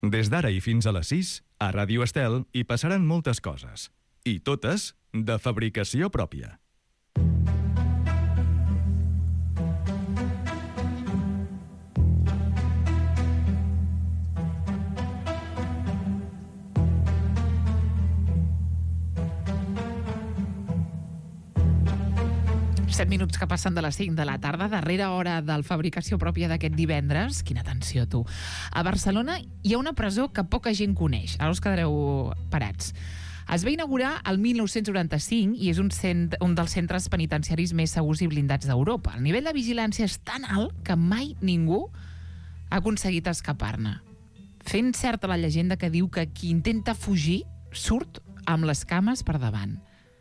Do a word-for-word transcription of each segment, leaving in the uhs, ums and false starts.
Des d'ara i fins a les sis, a Ràdio Estel hi passaran moltes coses. I totes de fabricació pròpia. set minuts que passen de les cinc de la tarda, darrera hora del fabricació pròpia d'aquest divendres. Quina atenció, tu. A Barcelona hi ha una presó que poca gent coneix. Ara us quedareu parats. Es va inaugurar el mil nou-cents noranta-cinc i és un, cent, un dels centres penitenciaris més segurs i blindats d'Europa. El nivell de vigilància és tan alt que mai ningú ha aconseguit escapar-ne. Fent certa la llegenda que diu que qui intenta fugir surt amb les cames per davant.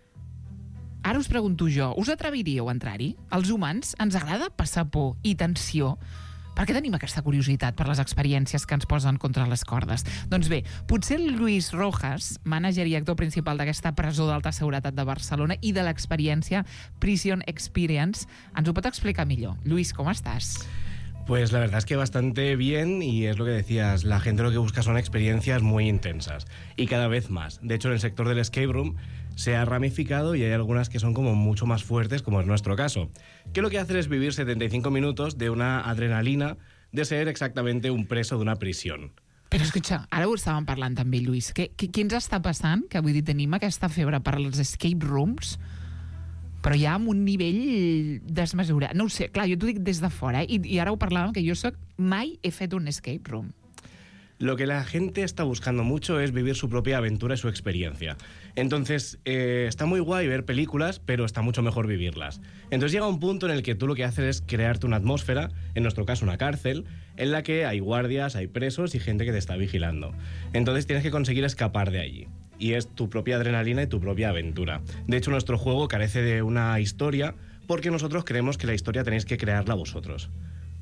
Ara us pregunto jo, us atreviríeu a entrar-hi? Els humans ens agrada passar por i tensió. Per què tenim aquesta curiositat per les experiències que ens posen contra les cordes? Doncs bé, potser el Lluís Rojas, mànager i actor principal d'aquesta presó d'alta seguretat de Barcelona i de l'experiència Prison Experience, ens ho pot explicar millor. Lluís, com estàs? Pues la verdad es que bastante bien, y es lo que decías, la gente lo que busca son experiencias muy intensas y cada vez más. De hecho, en el sector del escape room se ha ramificado y hay algunas que son como mucho más fuertes, como es nuestro caso, que lo que hacen es vivir setenta y cinco minutos de una adrenalina de ser exactamente un preso d'una prisión. Però escucha, ara ho estàvem parlant també, Lluís. Què, què, què ens està passant? Que vull dir, tenim aquesta febre per als escape rooms, però ja amb un nivell desmesurat. No ho sé, clar, jo t'ho dic des de fora, eh? I, i ara ho parlàvem, que jo soc, mai he fet un escape room. Lo que la gente está buscando mucho es vivir su propia aventura y su experiencia. Entonces, eh, está muy guay ver películas, pero está mucho mejor vivirlas. Entonces llega un punto en el que tú lo que haces es crearte una atmósfera, en nuestro caso una cárcel, en la que hay guardias, hay presos y gente que te está vigilando. Entonces tienes que conseguir escapar de allí. Y es tu propia adrenalina y tu propia aventura. De hecho, nuestro juego carece de una historia porque nosotros creemos que la historia tenéis que crearla vosotros.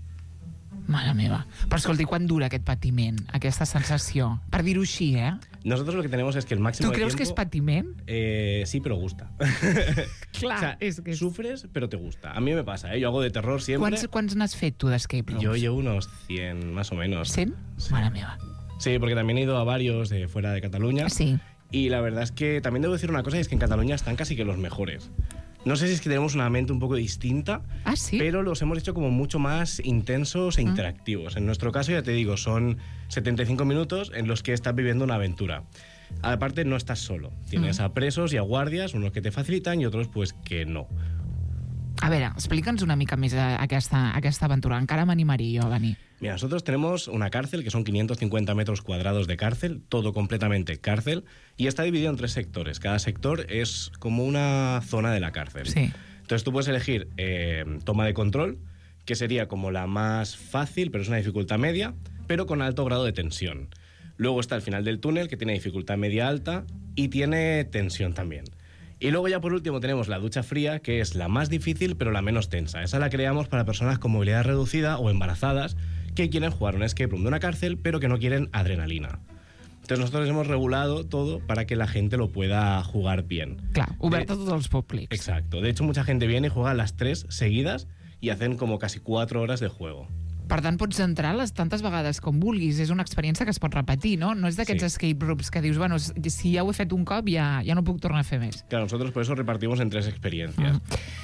Mare meva. Però escolti, quan dura aquest patiment, aquesta sensació? Per dir-ho així, eh? Nosotros lo que tenemos es que el máximo ¿Tú crees de tiempo, que es patiment? Eh, sí, pero gusta. Clar, o sea, és que... sufres, pero te gusta. A mí me pasa, ¿eh? Yo hago de terror siempre. Quants, quants n'has fet tu d'escape rooms? Yo llevo unos cien, más o menos. cent? Sí. Mare meva. Sí, porque también he ido a varios de fuera de Cataluña. Sí. Y la verdad es que también debo decir una cosa, y es que en Cataluña están casi que los mejores. No sé si es que tenemos una mente un poco distinta, ¿Ah, sí? pero los hemos hecho como mucho más intensos e interactivos. En nuestro caso, ya te digo, son setenta y cinco minutos en los que estás viviendo una aventura. Aparte, no estás solo. Tienes a presos y a guardias, unos que te facilitan y otros pues que no. A veure, explica'ns una mica més aquesta, aquesta aventura. Encara m'animaria jo a venir. Mira, nosotros tenemos una cárcel que son quinientos cincuenta metros cuadrados de cárcel, todo completamente cárcel, y está dividido en tres sectores. Cada sector es como una zona de la cárcel. Sí. Entonces tú puedes elegir eh, toma de control, que sería como la más fácil, pero es una dificultad media, pero con alto grado de tensión. Luego está el final del túnel, que tiene dificultad media alta y tiene tensión también. Y luego ya por último tenemos la ducha fría, que es la más difícil pero la menos tensa. Esa la creamos para personas con movilidad reducida o embarazadas que quieren jugar un escape room de una cárcel pero que no quieren adrenalina. Entonces nosotros hemos regulado todo para que la gente lo pueda jugar bien. Clar, obert a tots els públics. Exacto. De hecho, mucha gente viene y juega las tres seguidas y hacen como casi cuatro horas de juego. Per tant, pots entrar les tantes vegades com vulguis. És una experiència que es pot repetir, no? No és d'aquests Sí. escape rooms que dius, bueno, si ja ho he fet un cop, ja, ja no puc tornar a fer més. Claro, nosotros por eso repartimos en tres experiencias.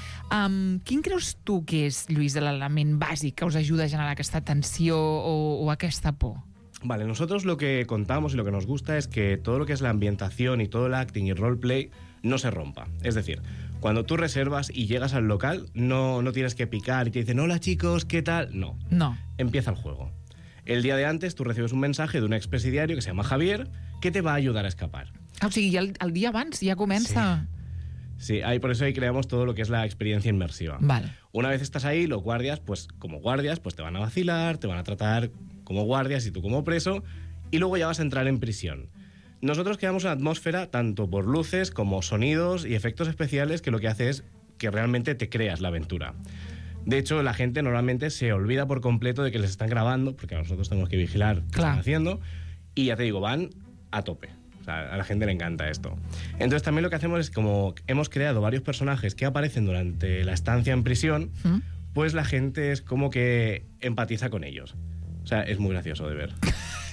Um, quin creus tu que és, Lluís, l'element bàsic que us ajuda a generar aquesta tensió o, o aquesta por? Vale, nosotros lo que contamos y lo que nos gusta es que todo lo que es la ambientación y todo el acting y roleplay no se rompa. Es decir, cuando tú reservas y llegas al local, no, no tienes que picar y te dicen, hola chicos, ¿qué tal? No. No. Empieza el juego. El día de antes tú recibes un mensaje de un expresidiario que se llama Javier, que te va a ayudar a escapar. O sigui, el, el dia abans ja comença... Sí, ahí, por eso ahí creamos todo lo que es la experiencia inmersiva. Vale. Una vez estás ahí, los guardias, pues como guardias, pues te van a vacilar, te van a tratar como guardias y tú como preso, y luego ya vas a entrar en prisión. Nosotros creamos una atmósfera tanto por luces como sonidos y efectos especiales que lo que hace es que realmente te creas la aventura. De hecho, la gente normalmente se olvida por completo de que les están grabando, porque nosotros tenemos que vigilar qué Claro. están haciendo, y ya te digo, van a tope. O sea, a la gente le encanta esto. Entonces también lo que hacemos es, como hemos creado varios personajes que aparecen durante la estancia en prisión, ¿Mm? pues la gente es como que empatiza con ellos. O sea, es muy gracioso de ver.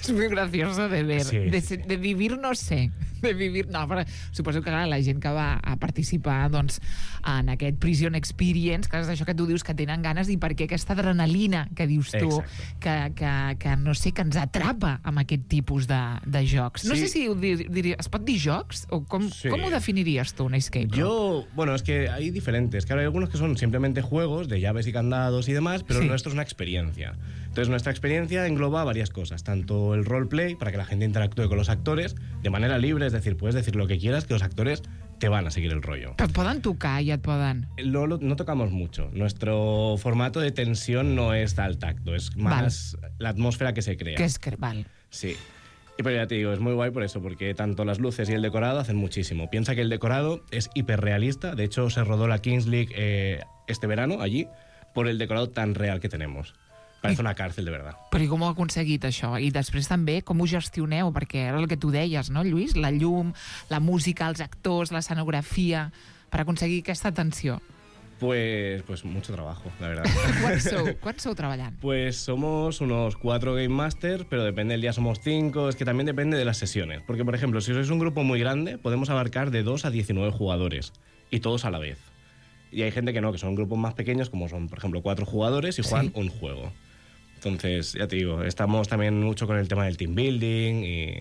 Es muy gracioso de ver. Sí, de, sí. de vivir no sé. De vivir... No, però suposo que clar, la gent que va a participar doncs, en aquest Prison Experience, que és això que tu dius que tenen ganes i perquè aquesta adrenalina que dius tu, que, que, que no sé, que ens atrapa amb aquest tipus de, de jocs. No Sí. sé si ho dir, dir, es pot dir jocs? O com, Sí. com ho definiries tu, un escape room? Yo, bueno, es que hay diferentes. Claro, hay algunos que son simplemente juegos de llaves y candados y demás, pero Sí. el nuestro es una experiencia. Entonces, nuestra experiencia engloba varias cosas. Tanto el roleplay, para que la gente interactúe con los actores de manera libre, es decir, puedes decir lo que quieras, que los actores te van a seguir el rollo. Però et poden tocar i et poden... No, lo- no tocamos mucho. Nuestro formato de tensión no es al tacto, es más la atmósfera que se crea. Que és que... Val. Sí. Y pero ya te digo, es muy guay por eso, porque tanto las luces y el decorado hacen muchísimo. Piensa que el decorado es hiperrealista. De hecho, se rodó la Kings League eh, este verano allí por el decorado tan real que tenemos. Parece una cárcel, de verdad. Però i com ho heu aconseguit, això? I després també, com ho gestioneu? Perquè era el que tu deies, no, Lluís? La llum, la música, els actors, l'escenografia, per aconseguir aquesta tensió. Pues, pues mucho trabajo, la verdad. Quants sou? Quants sou treballant? Pues somos unos cuatro Game Masters, pero depende del día somos cinco. Es que también depende de las sesiones. Porque, por ejemplo, si sois un grupo muy grande, podemos abarcar de dos a diecinueve jugadores. Y todos a la vez. Y hay gente que no, que son grupos más pequeños, como son, por ejemplo, cuatro jugadores y juegan Sí. un juego. Entonces, ya te digo, estamos también mucho con el tema del team building y,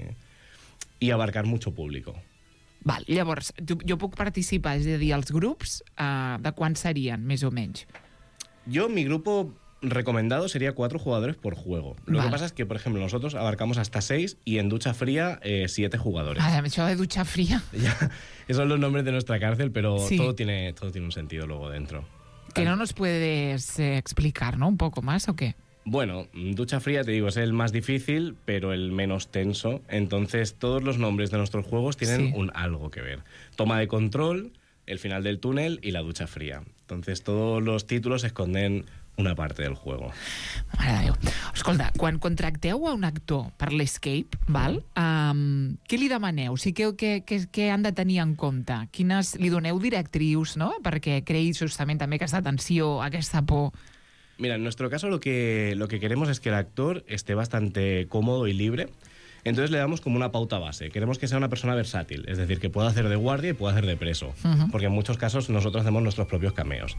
y abarcar mucho público. Val, llavors, tu, jo puc participar, és a dir, els grups, uh, de quants serien, més o menys? Yo, mi grupo recomendado sería cuatro jugadores por juego. Lo Vale. que pasa es que, por ejemplo, nosotros abarcamos hasta seis y en ducha fría eh, siete jugadores. Ara, això de dutxa fria, Ya, esos son los nombres de nuestra cárcel, pero Sí. todo, tiene, todo tiene un sentido luego dentro. que no nos puedes eh, explicar, ¿no? Un poco más, ¿o qué? Bueno, ducha fría, te digo, es el más difícil, pero el menos tenso. Entonces, todos los nombres de nuestros juegos tienen Sí. un algo que ver. Toma de control, el final del túnel y la ducha fría. Entonces, todos los títulos esconden una parte del juego. Mare de Déu. Escolta, quan contracteu a un actor per l'Escape, val? Um, què li demaneu? O sigui, què, què, què, què han de tenir en compte? Quines li doneu directrius, no? Perquè creï justament també aquesta tensió, aquesta por. Mira, en nuestro caso lo que, lo que queremos es que el actor esté bastante cómodo y libre. Entonces le damos como una pauta base. Queremos que sea una persona versátil, es decir, que pueda hacer de guardia y pueda hacer de preso. Ujú. Porque en muchos casos nosotros hacemos nuestros propios cameos.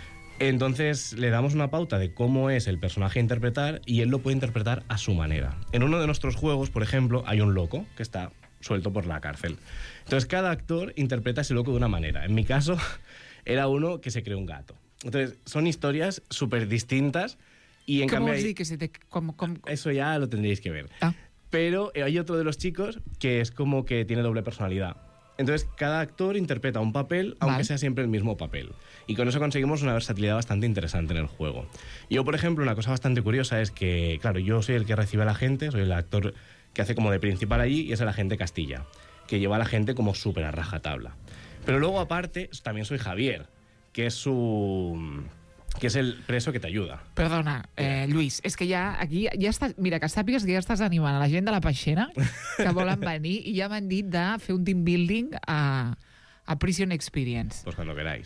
Entonces le damos una pauta de cómo es el personaje a interpretar y él lo puede interpretar a su manera. En uno de nuestros juegos, por ejemplo, hay un loco que está suelto por la cárcel. Entonces cada actor interpreta a ese loco de una manera. En mi caso era uno que se creó un gato. Entonces son historias súper distintas y en Com cambio vols hay- dir que se te... Com, com... eso ya lo tendréis que ver. Ah, Pero hay otro de los chicos que es como que tiene doble personalidad. Entonces, cada actor interpreta un papel, aunque Vale. sea siempre el mismo papel. Y con eso conseguimos una versatilidad bastante interesante en el juego. Yo, por ejemplo, una cosa bastante curiosa es que, claro, yo soy el que recibe a la gente, soy el actor que hace como de principal allí y es el agente Castilla, que lleva a la gente como súper a rajatabla. Pero luego, aparte, también soy Javier, que es su... que es el preso que te ayuda. perdona, eh, Lluís, és que ja aquí ja estàs... Mira, que sàpigues que ja estàs animant a la gent de la Peixera que volen venir i ja m'han dit de fer un team building a, a Prison Experience. Pues cuando queráis.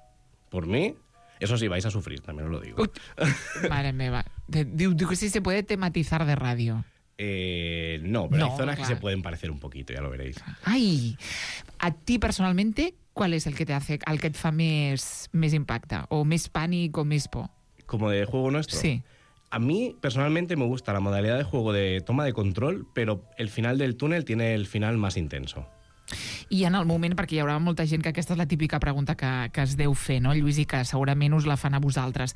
Por mí, eso sí, vais a sufrir, también os lo digo. Uy, madre meva. De- Diu, diu que si se puede tematizar de radio. Eh, no, pero No, hay zonas que claro. se pueden parecer un poquito, ya lo veréis. Ai, a ti personalmente, ¿cuál es el que te hace, el que et fa més, més impacte? O més pànic o més por? Como de juego nuestro. Sí. A mí, personalmente, me gusta la modalidad de juego de toma de control, pero el final del túnel tiene el final más intenso. I en el moment, perquè hi haurà molta gent que aquesta és la típica pregunta que, que es deu fer, no, Lluís, i que segurament us la fan a vosaltres.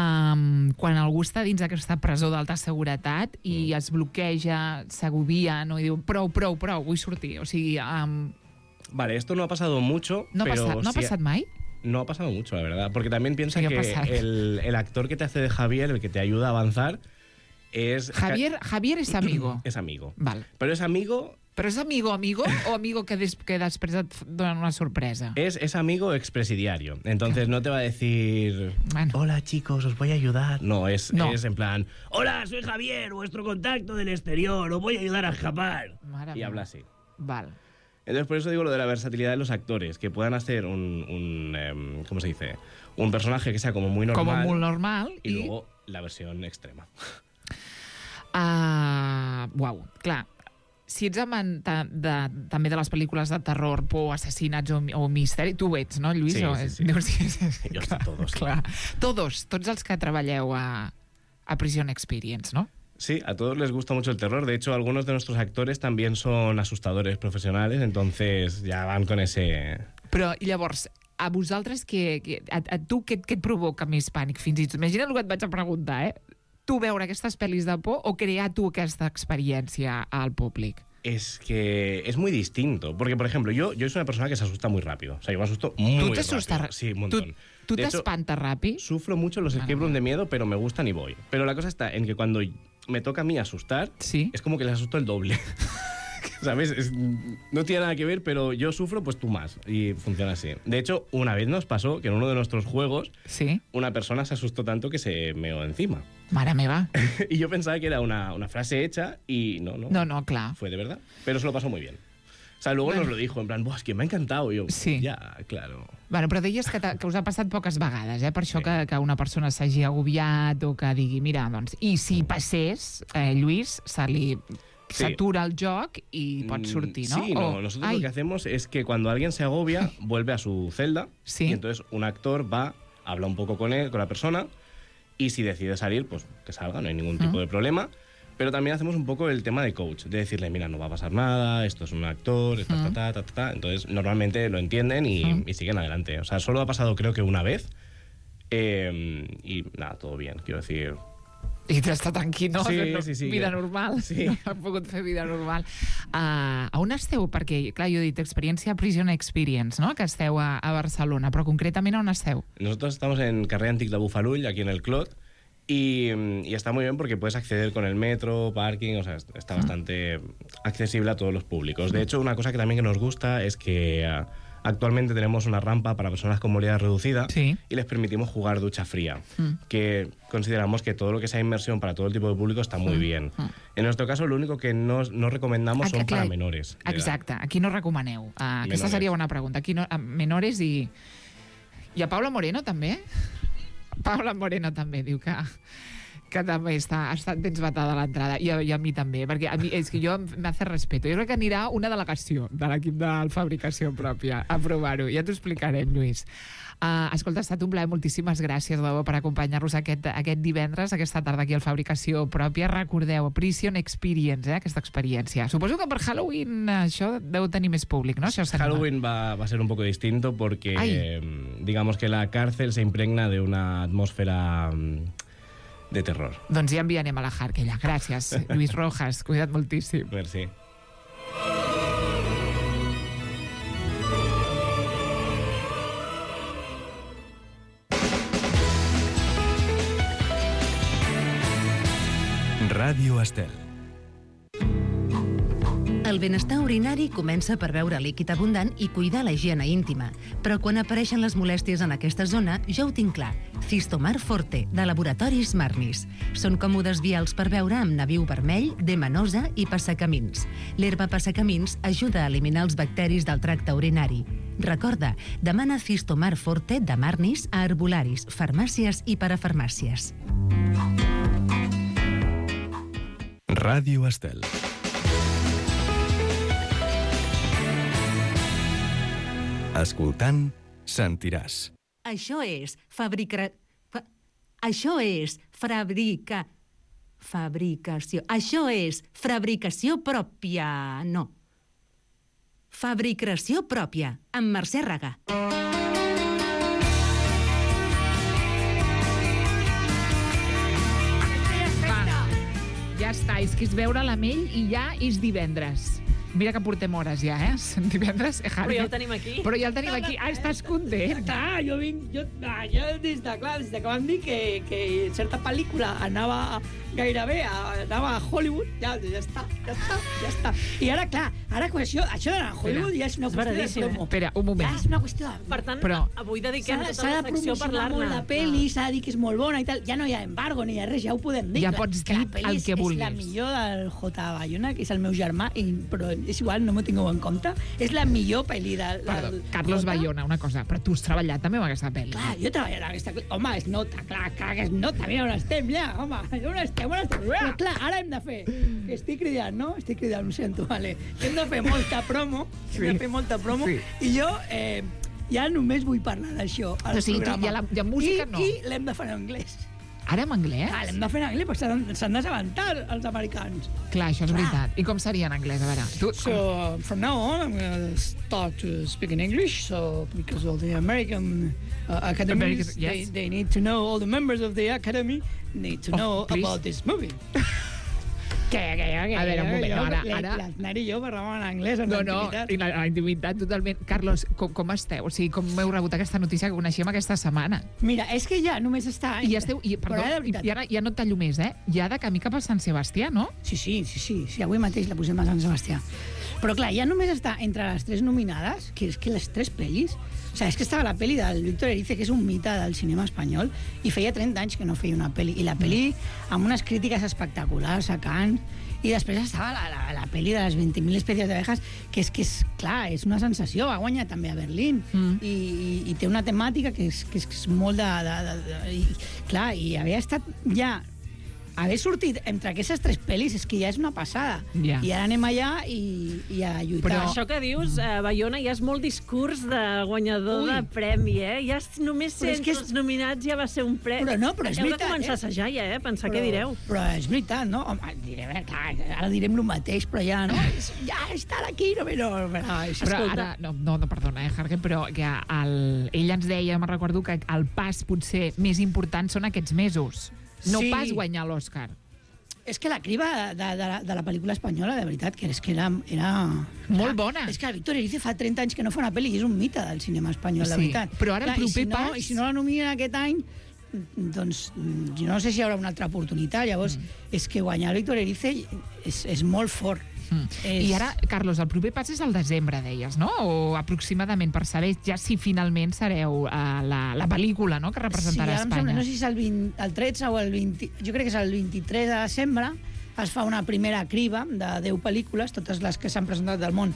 Um, quan algú està dins d'aquesta presó d'alta seguretat i Mm. es bloqueja, s'agobia, no, i diu prou, prou, prou, vull sortir. O sigui, um, Vale, esto no ha pasado mucho, no, ha pero passat, no ha sí- passat mai? no ha pasado mucho, la verdad. Porque también piensa ¿Qué ha que pasado? el, el actor que te hace de Javier, el que te ayuda a avanzar, es... Javier, Javier és amigo. Es amigo. Val. Pero es amigo... Però és amigo, amigo, o amigo que, des, que després et donen una sorpresa? Es, es amigo expresidiario. Entonces no te va a decir... Bueno. Hola chicos, os voy a ayudar. No, es, No. es en plan... Hola, soy Javier, vuestro contacto del exterior. Os voy a ayudar a escapar. Mare Y meva. habla así. Val. Entonces, por eso digo lo de la versatilidad de los actores, que puedan hacer un, un em, ¿cómo se dice? Un personaje que sea como muy normal Com a molt normal. y luego la versión extrema. Uh, uau, clar. Si ets amant de, de, també de les pel·lícules de terror, por, assassinats o, o misteri, tu ho ets, no, Lluís? Sí, o, sí, sí. Deus dir, sí, sí, Jo clar, estic todos. Clar. Todos, tots els que treballeu a, a Prison Experience, ¿no? Sí, a todos les gusta mucho el terror. De hecho, algunos de nuestros actores también son asustadores profesionales, entonces ya van con ese... Però, i llavors, a vosaltres, que, que, a, a tu què, què et provoca més pànic? Fins i tot, imagina't el que et vaig a preguntar, eh? Tu veure aquestes pel·lis de por o crear tu aquesta experiència al públic? Es que es muy distinto. Porque, por ejemplo, yo, yo soy una persona que se asusta muy rápido. O sea, yo me asusto muy ¿Tú te rápido. asustas? Sí, un montón. ¿Tú De te hecho, espantas rápido? Sufro mucho los escape rooms de miedo, pero me gustan y voy. Pero la cosa está en que cuando me toca a mí asustar, ¿Sí? es como que les asusto el doble. ¿Sabes? Es- no tiene nada que ver, pero yo sufro, pues tú más. Y funciona así. De hecho, una vez nos pasó que en uno de nuestros juegos Sí? una persona se asustó tanto que se meó encima. Mare meva. Y yo pensaba que era una, una frase hecha y no, no, No, no, clar. fue de verdad. Pero se lo pasó muy bien. O sea, luego Bueno. nos lo dijo, en plan, Buah, es que me ha encantado. Y yo, Sí. ya, claro. Bueno, però deies que, t'ha- que us ha passat poques vegades, eh? Per això Sí. que, que una persona s'hagi agobiat o que digui, mira, doncs... I si passés, eh, Lluís, se li... Sí. s'atura el joc i pot Mm, sortir, no? Sí, no. O- Nosotros Ai, lo que hacemos es que cuando alguien se agobia, vuelve a su celda. Sí. Y entonces un actor va, habla un poco con él, con la persona, y si decide salir, pues que salga, no hay ningún tipo Mm. de problema. Pero también hacemos un poco el tema de coach, de decirle, mira, no va a pasar nada, esto es un actor, ta, ta, Mm. ta, ta, ta, ta. Entonces, normalmente lo entienden y, Mm. y siguen adelante. O sea, solo ha pasado creo que una vez. eh, y nada, todo bien, quiero decir. I t'està tranquil, no? Sí, no, sí, sí, Vida que- normal. sí. No ha pogut fer vida normal. Uh, a on esteu? Perquè, clar, jo he dit experiència Prison Experience, no? Que esteu a, a Barcelona, però concretament on esteu? Nosotros estamos en Carrer Antic de Bufarull, aquí en el Clot, y, y está muy bien porque puedes acceder con el metro, parking, o sea, está bastante accesible a todos los públicos. De hecho, una cosa que también que nos gusta es que ah, actualmente tenemos una rampa para personas con movilidad reducida Sí. y les permitimos jugar ducha fría, Mm. que consideramos que todo lo que sea inmersión para todo el tipo de público está muy Mm. bien. Mm. En nuestro caso, lo único que no, no recomendamos Ah, son clar, para menores. de edad. Exacte, aquí no recomaneu. Uh, aquesta Menores. seria una pregunta. Aquí no, a menores i... I a Paula Moreno també? Paula Moreno també diu que que també està, està tens vetada a l'entrada, I, a, i a mi també, perquè a mi, és que jo m'hace respeto. Jo crec que anirà una delegació de l'equip de fabricació pròpia a provar-ho. Ja t'ho explicarem, Lluís. Uh, escolta, ha estat un plaer, moltíssimes gràcies, de debò, per acompanyar-nos aquest, aquest divendres, aquesta tarda aquí al Fabricació Pròpia. Recordeu, Prison Experience, eh, aquesta experiència. Suposo que per Halloween això deu tenir més públic, no? Això s'anima. Halloween va, va a ser un poco distinto porque Ay. eh, digamos que la cárcel se impregna de una atmósfera mm, de terror. Doncs ja enviarem a la Harkella. Gràcies, Lluís Rojas. Cuida't moltíssim. Merci. Ràdio Estel. El benestar urinari comença per beure líquid abundant i cuidar la higiene íntima. Però quan apareixen les molèsties en aquesta zona, ja ho tinc clar. Cistomar Forte, de Laboratoris Marnis. Són còmodes vials per beure amb nabiu vermell, demanosa i passacamins. L'herba passacamins ajuda a eliminar els bacteris del tracte urinari. Recorda, demana Cistomar Forte de Marnis a herbolaris, farmàcies i parafarmàcies. Ràdio Estel. Escoltant, sentiràs. Això és fabricar... Fa... Això és fabrica... Fabricació... Això és fabricació pròpia... No. Fabricació pròpia, amb Mercè Raga. Va, ja està, és que és veure l'Amell i ja és divendres. Mira que portem hores ja, eh? Divendres, eh, Javi? Però ja el tenim aquí. Però ja el tenim aquí. Ah, estàs content? Clar, jo vinc... Jo, ah, jo des de, clar, des de que vam dir que, que certa pel·lícula anava gairebé a, anava a Hollywood, ja, ja està, ja està, ja està. I ara, clar, ara això, això d'anar a Hollywood ja és una És qüestió de veríssim, eh? promo. Espera, un Ja moment. és una qüestió de... Per tant, Però- avui S'ha dediquem de, tota s'ha la de secció a promocionar molt parlar-ne. la pel·li, s'ha de dir que és molt bona i tal. Ja no hi ha embargo ni hi ha res, ja ho podem dir. Ja Clar, pots que la dir pel·li el és- que És la vulguis. millor del J. Bayona, que és el meu germà, i, però és igual, no m'ho tingueu en compte. És la millor pel·li de... Perdó, del- Carlos Jota. Bayona, una cosa, però tu has treballat també amb aquesta pel·li. Clar, jo treballo en aquesta... Home, es nota, clar, clar que es nota. Mira on estem, ja, home. On estem, on estem. Però clar, ara hem de fer... Que estic cridant, no? Estic cridant, ho sento, vale. Hem de fer molta promo. Sí. Hem de fer molta promo. Sí. I jo... Eh, ja només vull parlar d'això al O sigui, tu- programa. i a la- i a música I, no. I l'hem de fer en anglès. Ara en anglès? Ah, l'hem de fer en anglès perquè s'han s'han d'assabentar els americans. Clar, això és Clar. veritat. I com seria en anglès? A veure, tu... So from now on, I'm going to start to speak in English. So because all the American uh, academies, American- yes. they, they need to know, all the members of the academy need to Oh, know please. about this movie. que, que, que, A veure, un moment, jo, no, ara- la- ara- L'Aznar i jo parlàvem en anglès en No, no, l'antiguitat. i la, la intimitat totalment. Carlos, com, com esteu? O sigui, com heu rebut aquesta notícia que coneixíem aquesta setmana? Mira, és que ja només està... I ja esteu... I, Però perdó, ara, de i, veritat, i ara ja no et tallo més, eh? Ja de camí cap a Sant Sebastià, no? Sí, sí, sí, sí, sí, avui mateix la posem a Sant Sebastià. Però clar, ja només està entre les tres nominades, que és que les tres pel·lis... O sigui, és que estava la pel·li del Víctor Erice, que és un mite del cinema espanyol, i feia trenta anys que no feia una pel·li. I la pel·li amb unes crítiques espectaculars a Cannes, i després estava la, la, la pel·li de les vint mil espècies d'abejas, que és que és, clar, és una sensació, va guanyar també a Berlín, Mm. i, i, i té una temàtica que és, que és, que és molt de... de, de, de i, clar, i havia estat ja... Haver sortit entre aquestes tres pel·lis és que ja és una passada. Ja. I ara anem allà i, i a lluitar. Però- Això que dius, eh, Bayona, ja és molt discurs de guanyador Ui. de premi, eh? Ja és, només Però ser és entre que és- els nominats ja va ser un premi. Però no, però és Heu veritat, de començar eh? a assajar ja, eh? Pensar què direu. Però és veritat, no? Home, direm, eh, clar, ara direm el mateix, però ja, no? És- Ja estar aquí, no, però... però és, Però Escolta. ara, no, no, no perdona, eh, Harge, però que el, ell ens deia, me'n recordo, que el pas potser més important són aquests mesos. No Sí. pas guanyar l'Oscar. és que la criba de, de, de, la, de la pel·lícula espanyola, de veritat, que és que era... era Molt clar, bona. És que el Víctor Erice fa trenta anys que no fa una pel·li i és un mite del cinema espanyol, de Sí, veritat. però ara el Clar, i proper si no, pas- I si no la nominen aquest any, doncs jo no sé si hi haurà una altra oportunitat. Llavors, mm. és que guanyar el Víctor Erice és, és molt fort. Mm. És... I ara, Carlos, el proper pas és el desembre, deies, no? O aproximadament, per saber ja si finalment sereu uh, la, la pel·lícula, no?, que representarà sí, ara em Espanya. sembla, no sé si és el, vint, el tretze o el vint... Jo crec que és el vint-i-tres de desembre. Es fa una primera criba de deu pel·lícules, totes les que s'han presentat del món.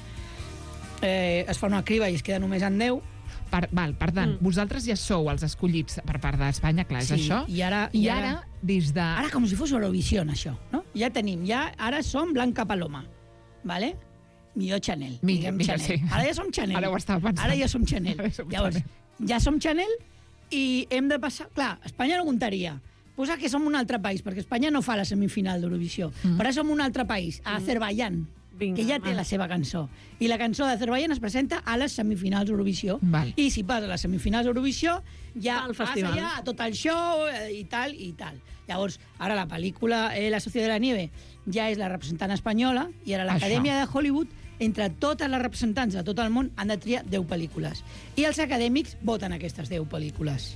Eh, es fa una criba i es queda només en deu. Per, val, per tant, Mm. vosaltres ja sou els escollits per part d'Espanya, clar, és Sí, això? i ara- I i ara, ara- des de... Ara com si fos Eurovisió, això, no? Ja tenim, ja, ara som Blanca Paloma, ¿vale? Millor Chanel. Mira, diguem mira, Chanel. sí. Ara ja som Chanel. Ara ho estava pensant. Ara ja som Chanel. Ara som Llavors, Chanel. ja som Chanel i hem de passar... Clar, Espanya no comptaria. Posa que som un altre país, perquè Espanya no fa la semifinal d'Eurovisió. Mm. Però ara som un altre país, a Azerbaiyán, Vinga, que ja té va. la seva cançó. I la cançó d'Azerbaiyán es presenta a les semifinals d'Eurovisió. Val. I si passa a les semifinals d'Eurovisió, ja Va al passa festival. ja a tot el show eh, i tal, i tal. Llavors, ara la pel·lícula eh, La Sociedad de la Nieve ja és la representant espanyola i ara l'Acadèmia de Hollywood, entre totes les representants de tot el món, han de triar deu pel·lícules. I els acadèmics voten aquestes deu pel·lícules.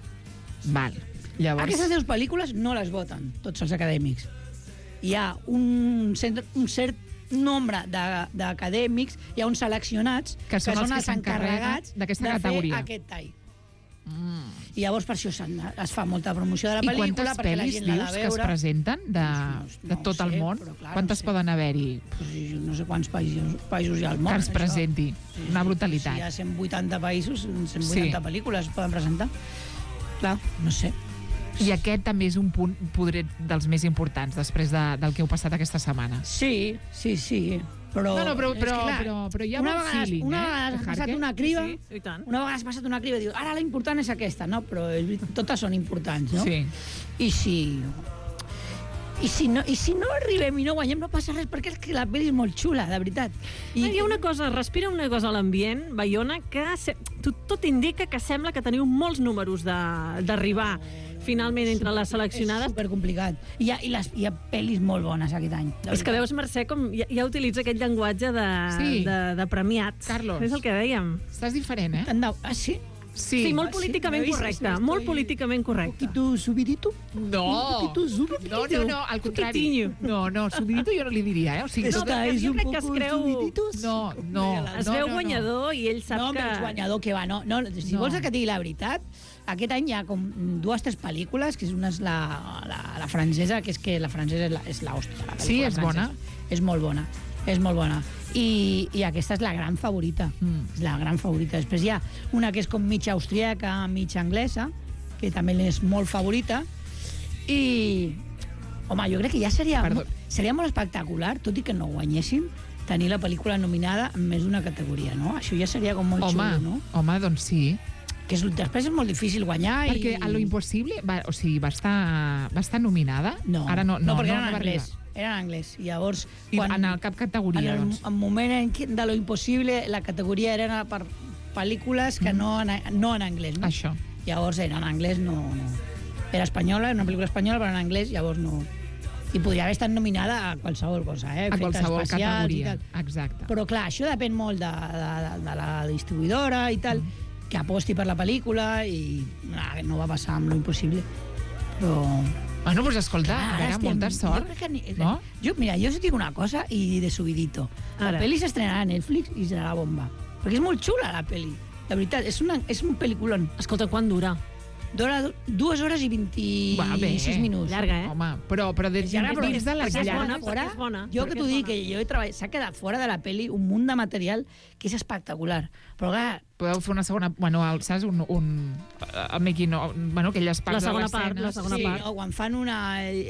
Val. Llavors... Aquestes deu pel·lícules no les voten tots els acadèmics. Hi ha un, cent, un cert nombre de- d'acadèmics, hi ha uns seleccionats Que són els que els s'encarreguen encarregats d'aquesta de categoria. fer aquest tall. Mm. I llavors per això se'n- es fa molta promoció de la I pel·lícula, quantes perquè la pel·lis gent l'ha dius de que es veure. presenten de, No, no de ho tot el sé, món? però clar, no Quantes sé. poden haver-hi Pues, jo no sé quants països, països hi ha al món. que es això. presenti? Sí, Una sí. brutalitat. Si hi ha cent vuitanta països, cent vuitanta Sí. pel·lícules es poden presentar. Clar, no sé. I aquest també és un punt, podré, dels més importants després de, del que heu passat aquesta setmana. Sí, sí, sí. Però, No, no, però- és que, però- clar, però- però hi ha una bon vegada, feeling, una eh, vegada has passat Harker? una criba, Sí, sí, i tant. una vegada has passat una criba i dius, ara la important és aquesta, no? Però és veritat, totes són importants, no? Sí. I si... I si, no, I si no arribem i no guanyem, no passa res, perquè és que la pel·li és molt xula, de veritat. I... Hi ha una cosa, respira una cosa a l'ambient, Bayona, que se... tot, tot indica que sembla que teniu molts números de- d'arribar finalment entre les seleccionades. És supercomplicat. I hi ha, i les, hi ha pel·lis molt bones aquest any. de És que veritat. veus, Mercè, com ja, ja utilitza aquest llenguatge de, Sí. de, de premiats. Carlos. És el que dèiem. Estàs diferent, eh? T'han de... Ah, sí? Sí. Sí, molt Ah, sí? políticament ¿Me veis? correcte, Estoy molt políticament Un correcte. poquito subidito. No. Un poquito subidito. No, no, no, al contrari. Poquitinho. No, no, subidito jo no li diria, eh? O sigui, No, no, però Estáis jo un crec que es poco creu- subiditos. no, no. Es no, veu no, no. guanyador i ell sap No, que... però és guanyador que va, no. no si No. vols que et digui la veritat, aquest any hi ha com dues, tres pel·lícules, que és una és la, la, la francesa, que és que la francesa és la- és l'hòstia. la Sí, pel·lícula és bona? francesa. És molt bona. És molt bona. I, i aquesta és la gran favorita. Mm. És la gran favorita. Després hi ha una que és com mitja austríaca, mitja anglesa, que també és molt favorita. I, home, jo crec que ja seria, seria molt espectacular, tot i que no guanyéssim, tenir la pel·lícula nominada en més d'una categoria, no? Això ja seria com molt home, xulo, no? Home, doncs sí. Que és, després és molt difícil guanyar. Perquè i... a Lo Impossible, va, o sigui, va estar, va estar nominada? No, Ara no, no, no perquè no, era en no va anglès. arribar. Era en anglès. I llavors... I en el cap categoria, en el, doncs. En el moment en què, de Lo Impossible, la categoria era per pel·lícules que mm. no, en, no en anglès, no? Això. Llavors era en anglès, no... no. Era espanyola, una pel·lícula espanyola, però en anglès, llavors no... I podria haver estat nominada a qualsevol cosa, eh? A qualsevol categoria, i tal. exacte. Però clar, això depèn molt de, de, de, de la distribuïdora i tal, mm. que aposti per la pel·lícula i nah, no va passar amb Lo Impossible. Però... Bueno, doncs escolta, clar, a veure, estem... molta sort. Jo crec que ni... no? jo, mira, jo us dic una cosa i de subidito. La Ara. pel·li s'estrenarà a Netflix i serà la bomba. Perquè és molt xula, la pel·li. La veritat, és, una, és un pel·lículon. Escolta, quan dura? Dura dues hores i vint-i-sis minuts. Llarga, eh? Home, però, però de, Ja, però dins de les perquè és llargues... bona, fora, perquè és bona, jo perquè que t'ho és dic, bona. que jo he treballat, s'ha quedat fora de la pel·li un munt de material que és espectacular. Però clar, Podeu fer una segona... Bueno, el, saps? Un... un el making of, bueno, aquelles parts La segona de part, l'escena. la segona sí, part. o quan fan una,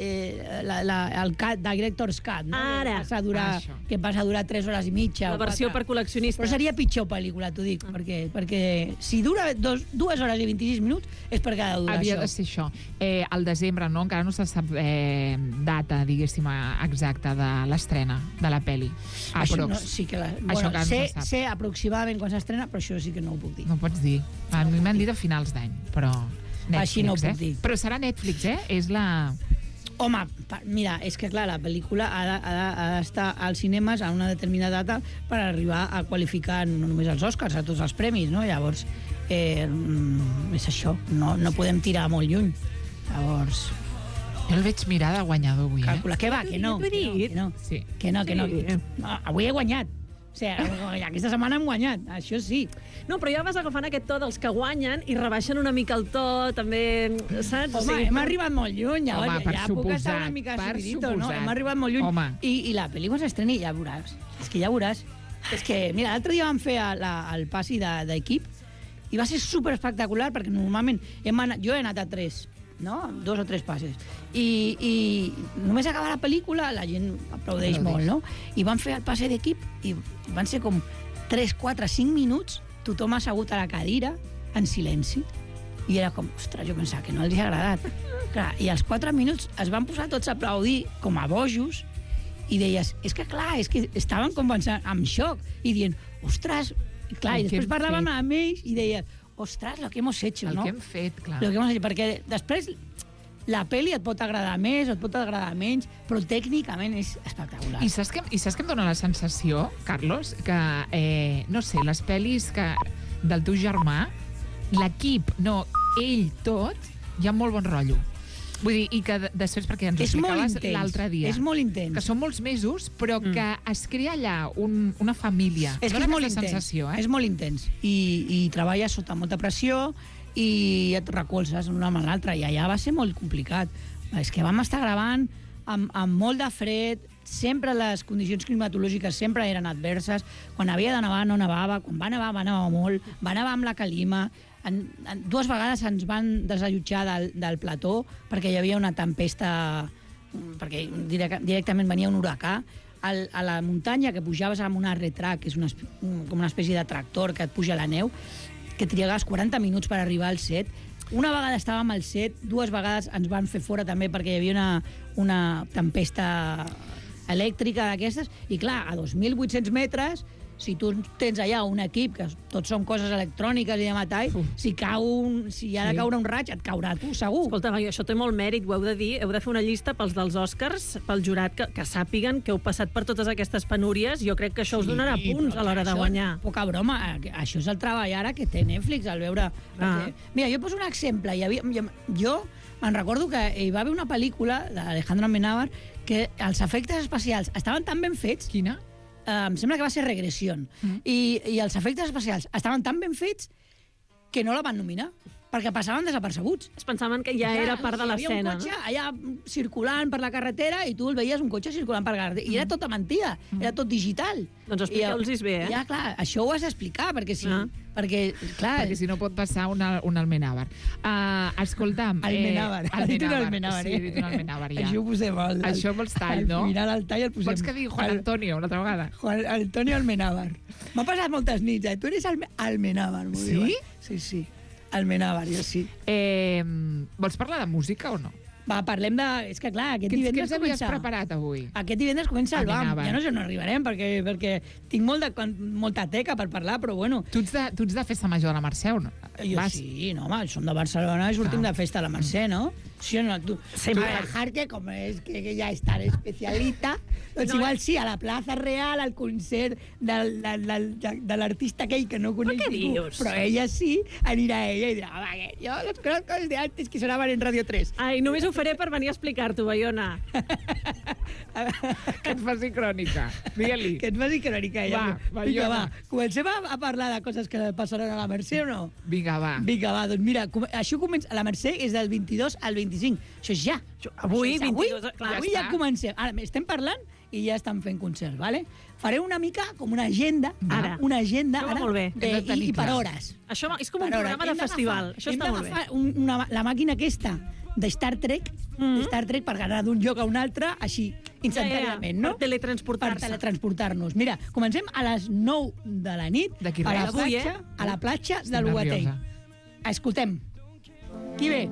eh, la, la, el cut, director's cut, no? Ara. Que passa a durar, Això. que passa a durar tres hores i mitja. La o versió quatre. per col·leccionistes. Però seria pitjor pel·lícula, t'ho dic, perquè, perquè si dura dos, dues hores i vint-i-sis minuts és perquè ha de durar Havia això. de ser això. Eh, al desembre, no? Encara no se sap eh, data, diguéssim, exacta de l'estrena de la pel·li. Això Aprox. no, sí que la, Això bueno, encara no sé, se sap. sé aproximadament quan s'estrena, però això sí que no ho puc dir. No ho pots dir. A mi m'han dit a finals d'any, però... Netflix, Així no ho puc eh? dir. Però serà Netflix, eh? És la... Home, pa, mira, és que clar, la pel·lícula ha de- ha de- ha d'estar als cinemes a una determinada data per arribar a qualificar no només els Oscars, a tots els premis, no? Llavors, eh, mm, és això, no, no podem tirar molt lluny. Llavors, Jo el veig mirar de guanyador avui, eh? calcula, que va, que no, Ja t'ho he que no, dit. que no, Sí. que no, que no. Sí. no avui he guanyat. O sigui, aquesta setmana hem guanyat, això sí. No, però ja vas agafant aquest to dels que guanyen i rebaixen una mica el to, també, saps? Home, O sigui, hem arribat molt lluny, llavors Home, per ja puc estar suposat, una mica per subidito, no? suposat. Hem arribat molt lluny. Home. I, I la pel·li quan s'estreni ja veuràs. És que ja veuràs. És que, mira, l'altre dia vam fer el, el passi de- d'equip i va ser super espectacular perquè normalment hem anat, jo he anat a tres, no? Dos o tres passes. I, i només acabar la pel·lícula la gent aplaudeix Aplaudeix. molt, no? I van fer el passe d'equip i van ser com tres, quatre, cinc minuts tothom assegut a la cadira en silenci. I era com, ostres, jo pensava que no els ha agradat. Clar, i als quatre minuts es van posar tots a aplaudir com a bojos i deies, és que clar, és que estaven com pensant, amb xoc i dient, ostres, i clar, El i que després hem parlàvem fet. amb ells i deien, ostres, lo que hemos hecho, El no? que hem fet, clar. Lo que hemos hecho, perquè després la pel·li et pot agradar més o et pot agradar menys, però tècnicament és espectacular. I saps, que, I saps que em dóna la sensació, Carlos, que, eh, no sé, les pel·lis que, del teu germà, l'equip, no, ell tot, hi ha molt bon rotllo. Vull dir, i que de- després, perquè ens ho És molt explicaves intens, l'altre dia, és molt intens. que són molts mesos, però mm. que es crea allà un, una família. És que Dóna és molt aquesta intens, sensació, eh? és molt intens. I, i treballes sota molta pressió i et recolzes una amb l'altra. I allà va ser molt complicat. És que vam estar gravant amb, amb molt de fred, sempre les condicions climatològiques sempre eren adverses. Quan havia de nevar, no nevava. Quan va nevar, va nevar molt. Va nevar amb la calima. En, en, dues vegades ens van desallotjar del, del plató perquè hi havia una tempesta, perquè direc, directament venia un huracà. Al, a la muntanya, que pujaves amb una retrac, que és una, esp- un, com una espècie de tractor que et puja a la neu, que trigaves quaranta minuts per arribar al set. Una vegada estàvem al set, dues vegades ens van fer fora també perquè hi havia una, una tempesta elèctrica d'aquestes, i clar, a dos mil vuit-cents metres, si tu tens allà un equip, que tots són coses electròniques i de metall, si cau un, si hi ha de Sí. caure un raig, et caurà tu, segur. Escolta, noi, això té molt mèrit, ho heu de dir. Heu de fer una llista pels dels Oscars, pel jurat, que, que sàpiguen que heu passat per totes aquestes penúries. Jo crec que això us donarà Sí, punts però a l'hora de això, guanyar. Poca broma, eh, això és el treball ara que té Netflix, al veure... Ah. Perquè, mira, jo poso un exemple. Hi havia, jo me'n recordo que hi va haver una pel·lícula d'Alejandro Amenábar que els efectes especials estaven tan ben fets, Quina? eh, em sembla que va ser Regressió, mm. I, i els efectes especials estaven tan ben fets que no la van nominar. perquè passaven desapercebuts. Es pensaven que ja era part de Hi havia un l'escena. cotxe allà circulant per la carretera i tu el veies un cotxe circulant per la carretera. I era tota mentida, era tot digital. Doncs expliqueu-los bé, eh? Ja, clar, això ho has d'explicar, perquè si... Ah. Perquè, clar... Perquè si no pot passar un, al- un almenàvar. Uh, escolta'm... Almenàvar. Eh, Ha dit un almenàvar, Sí, eh? he dit un almenàvar, ja. Això ho posem al... Això vols tall, no? Al final al tall el posem... Vols que digui Juan al- Antonio una altra vegada? Juan Antonio Almenàvar. M'ha passat moltes nits, eh? Tu eres Alme Almenàvar, m'ho Sí? diuen. Sí, sí. Almenàvar, jo sí. Eh, vols parlar de música o no? Va, parlem de... És que, clar, aquest Què, què divendres ens havies comença... preparat avui? Aquest divendres comença el B A M. Almenàvar. Ja no sé on arribarem, perquè, perquè tinc molt de, molta teca per parlar, però bueno... Tu ets de, tu ets de festa major de la Mercè o no? Jo Vas? sí, no, home, som de Barcelona i sortim Ah. de festa a la Mercè, no? Sí o no? Tu, Sempre. tu dejar que, com és que, que ja és tan especialita, doncs No. igual sí, a la plaça Real, al concert del, del, del, de, de l'artista aquell que no coneix què ningú, dius? però ella sí, anirà ella i dirà, home, que jo los conozco desde antes que sonaven en Radio tres. Ai, només ho faré per venir a explicar-t'ho, Baiona. Que et faci crònica. Digue-li. Que et faci crònica, ella. Va, va, Vinga, jo va, no. comencem a, a parlar de coses que passaran a la Mercè o no? Vinga, va. Vinga, va, doncs mira, com, això comença, la Mercè és del vint-i-dos al vint-i-cinc. Això és ja. Això, avui, això és avui, vint-i-dos, clar, avui ja ja està. comencem. Ara, estem parlant i ja estan fent concerts, ¿vale? Faré una mica com una agenda, Ara. una agenda, Això va ara, molt bé. de, Hem de tenir i, i per clar. hores. Això és com un Per hores. programa de Hem d'agafar- festival. Això hem està molt bé. d'agafar un, una, la màquina aquesta de Star Trek, Mhm. de Star Trek per anar d'un lloc a un altre, així, instantàniament, no? Per teletransportar-se. Per teletransportar-nos. Mira, comencem a les nou de la nit D'aquí a la res. Avui, eh? platja, a la platja Estic del Bogatell. nerviosa. Escoltem. Qui ve?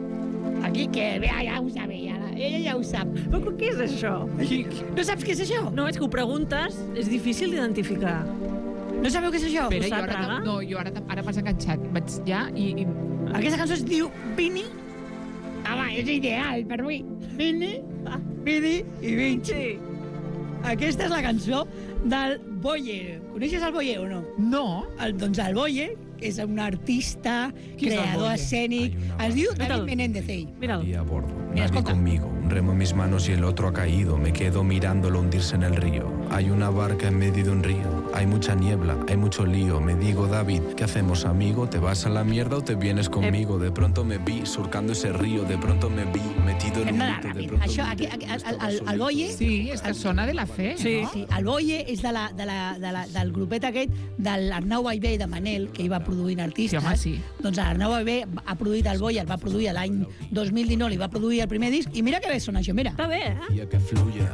Aquí, que ve, ja ho sabe, ja, la- ella ja ho sap. Però què és això? No saps què és això? No, és que ho preguntes, és difícil d'identificar. No sabeu què és això? Espera, Ho jo sap, ara, Raga? no, jo ara, ara m'has enganxat. Vaig ja i... i... Aquesta cançó es diu Vini. Home, és ideal per mi. Vini, Vini i Vinci. Sí. Aquesta és la cançó del Boye. Coneixes el Boye o no? No? El, doncs el Boye és un artista, Qui és el creador Boye? escènic. Hay una Es diu banda. David Menéndez. ell. Mira'l. Y a bordo, Mira, nadie escolta. conmigo. Un remo en mis manos y el otro ha caído. Me quedo mirándolo hundirse en el río. Hay una barca en medio de un río. Hay mucha niebla, hay mucho lío. Me digo, David, ¿qué hacemos, amigo? ¿Te vas a la mierda o te vienes conmigo? De pronto me vi surcando ese río. De pronto me vi metido en Hem un d'anar mito. De ràpid. pronto Això, vi aquí, que aquí, no el, estaba el, el solito. Boye... Sí, és que sona de la fe, Sí. no? Sí, el Boye és de la, de la, de la, del grupet aquest de l'Arnau Ballbé i de Manel, que hi va produint artistes. Sí, home, sí. Doncs l'Arnau Ballbé ha produït el Boye, el va produir l'any dos mil dinou, i va produir el primer disc, i mira que bé sona això, mira. Està bé, eh? Decía que fluye.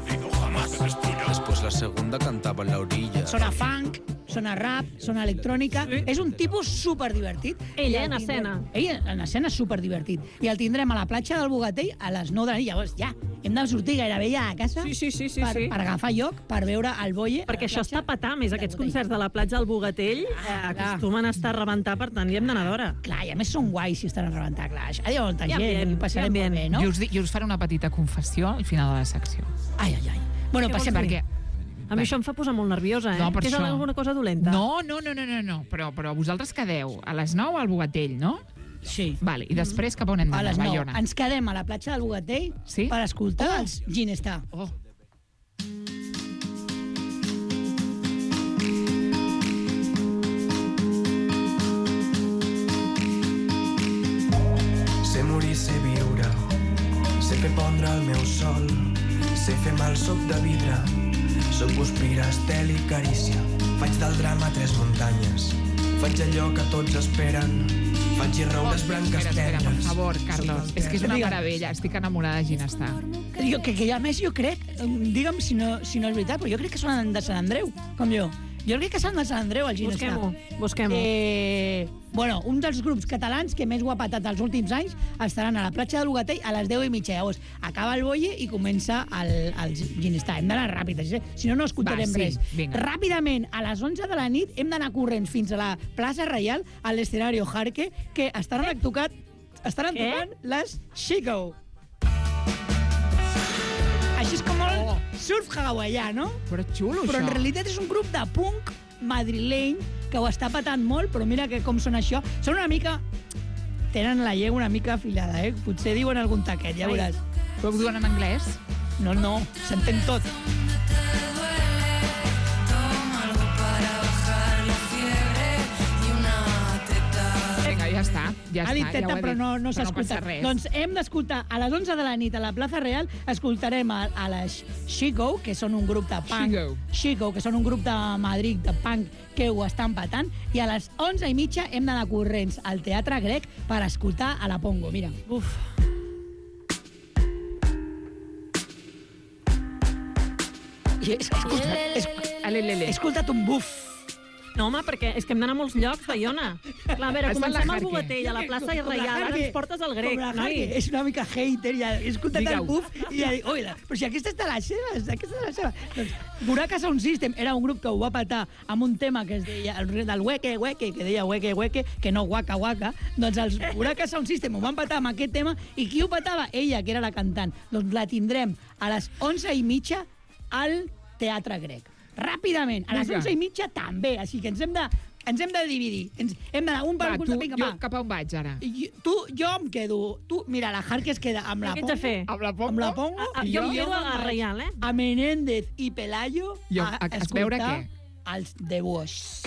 Después la segunda cantaba en la orilla. Sona funk, sona rap, sona electrònica. Sí. És un tipus superdivertit. Ell, I eh, el en tindrem- escena. Ell en escena és superdivertit. I el tindrem a la platja del Bogatell a les nou de la nit. Llavors, ja, hem de sortir gairebé ja a casa Sí, sí, sí, sí, per, sí. per agafar lloc, per veure el Boye. a la Perquè això platja està patant, més del aquests Bogatell. concerts de la platja del Bogatell eh, Ah, clar. acostumen a estar a rebentar, per tant, hi hem d'anar d'hora. Clar, i a més són guais si estan a rebentar, clar. Això, hi ha molta Hi ha gent, ambient, i ho passarem hi ha molt bé, ambient. no? Jo, us, di- jo us faré una petita confessió al final de la secció. Ai, ai, ai. Bueno, Què passem vols perquè... dir? A mi això em fa posar molt nerviosa, eh? No, per Tens això. alguna cosa dolenta? No, no, no, no, no, no. Però, però vosaltres quedeu a les nou al Bogatell, no? Sí. Vale, i després cap on hem A d'anar, les nou. Baiona? Ens quedem a la platja del Bogatell Sí? per escoltar Oh. els Ginestar. Oh. Sé morir, sé viure, sé fer pondre el meu sol, sé fer mal, soc de vidre, soc guspira, estel i carícia. Faig del drama tres muntanyes, faig allò que tots esperen, faig i roures branques Espera, espera, per tendres. favor, Carlos. És que és una Digue'm. meravella. Estic enamorada de Ginestar. Jo, que, que a més jo crec, digue'm si no, si no és veritat, però jo crec que són de Sant Andreu, com jo. Jo crec que són de Sant Andreu, el Ginestar. Busquem-ho, busquem-ho. Eh, bueno, un dels grups catalans que més ho ha patat els últims anys estaran a la platja del Bogatell a les deu i mitja. Llavors, acaba el Boye i comença el, el Ginestar. Hem d'anar ràpid, eh? Si no, no escoltarem Va, sí, res. vinga. Ràpidament, a les onze de la nit, hem d'anar corrents fins a la plaça Reial, a l'escenari Jarque, que estaran tocat, estaran Què? tocant les Chico. Així és com el Oh. surf hawaià, no? Però xulo, Però en això. realitat és un grup de punk madrileny que ho està patant molt, però mira que com són això. Són una mica... Tenen la llengua una mica afilada, eh? Potser diuen algun taquet, ja Ai. veuràs. Però ho diuen en anglès? No, no, s'entén tot. Vinga, ja està. Ja ha dit està, ja teta, ho ha però dit, no, no però s'ha no passa escoltat. res. Doncs hem d'escoltar a les onze de la nit a la plaça Real, escoltarem a, a les Chico, que són un grup de punk. Chico. Chico, que són un grup de Madrid, de punk, que ho estan patant. I a les onze i mitja hem d'anar corrents al Teatre Grec per escoltar a la Pongo. Mira. Uf. I és, escolta, és, Alelele. he escoltat un buf. No, home, perquè és que hem d'anar a molts llocs, Baiona. Clar, a veure, Has fet la comencem al Jarque. Bogatell, a la plaça Com la Reial, ara Jarque. ens portes al grec, Com la noi. Jarque. És una mica hater, ja he escoltat Digue-ho. el buf i ja dic, oila, però si aquesta és de les seves, aquesta és de les seves. Doncs Buraka Sound System era un grup que ho va patar amb un tema que es deia, el del hueque, hueque, que deia hueque, hueque, que no guaca, guaca. Doncs els Buraka Sound System ho van patar amb aquest tema i qui ho patava? Ella, que era la cantant. Doncs la tindrem a les onze i mitja al Teatre Grec. Ràpidament, a les Vinga. onze i mitja també, així que ens hem de, ens hem de dividir. Ens, hem d'anar un per Va, un. tu, Vinga, jo va. cap a on vaig, ara? I tu, jo em quedo... Tu, mira, la Jarque es queda amb la Què ets a Pongo. fer? Amb la Pongo? Amb la Pongo. Ah, i jo em jo quedo a me'n vaig Reial, eh? A Menéndez i Pelayo Jo, a, a- a veure escoltar què? els The Wash.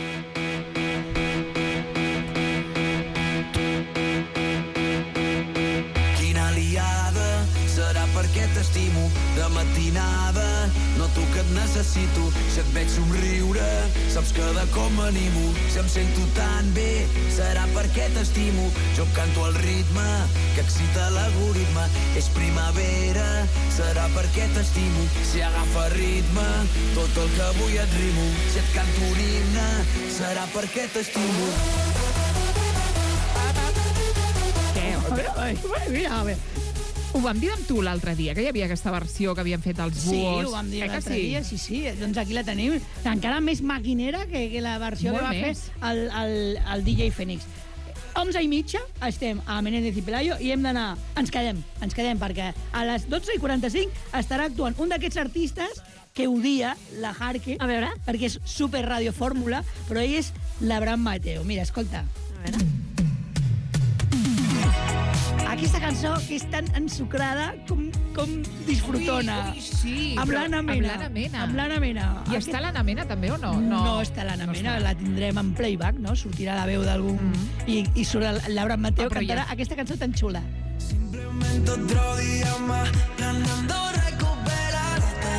Quina liada, serà perquè t'estimo de matinada, noto que et necessito, si et veig somriure saps que de com m'animo, si em sento tan bé serà perquè t'estimo, jo canto al ritme que excita l'algoritme, és primavera serà perquè t'estimo, si agafa ritme tot el que avui et rimo, si et canto un himne serà perquè t'estimo. Què? Ai, mira, a veure. Ho vam dir amb tu l'altre dia, que hi havia aquesta versió que havien fet els Sí, Buos. ho vam dir eh que l'altre sí? dia, sí, sí. Doncs aquí la tenim. Encara més maquinera que, que la versió Molt que va més. fer el, el, el D J Fènix. onze i mitja estem a Menéndez i Pelayo i hem d'anar... Ens quedem, ens quedem, perquè a les dotze i quaranta-cinc estarà actuant un d'aquests artistes que odia la Jarque, A veure. perquè és super radiofórmula, però ell és l'Abraham Mateo. Mira, escolta. A veure. Aquesta cançó que és tan ensucrada com, com disfrutona. Ui, ui, sí, amb però l'Anna amb Mena. l'Anna Mena. Amb l'Anna Mena. I Aquest- està l'Anna Mena també o no? No, no està l'Anna no Mena, està. la tindrem en playback, no? Sortirà la veu d'algú mm. i, i surt el- l'Abraham Mateo, Ah, però cantarà ja- aquesta cançó tan xula. Simplemente otro día más planeando recuperarte.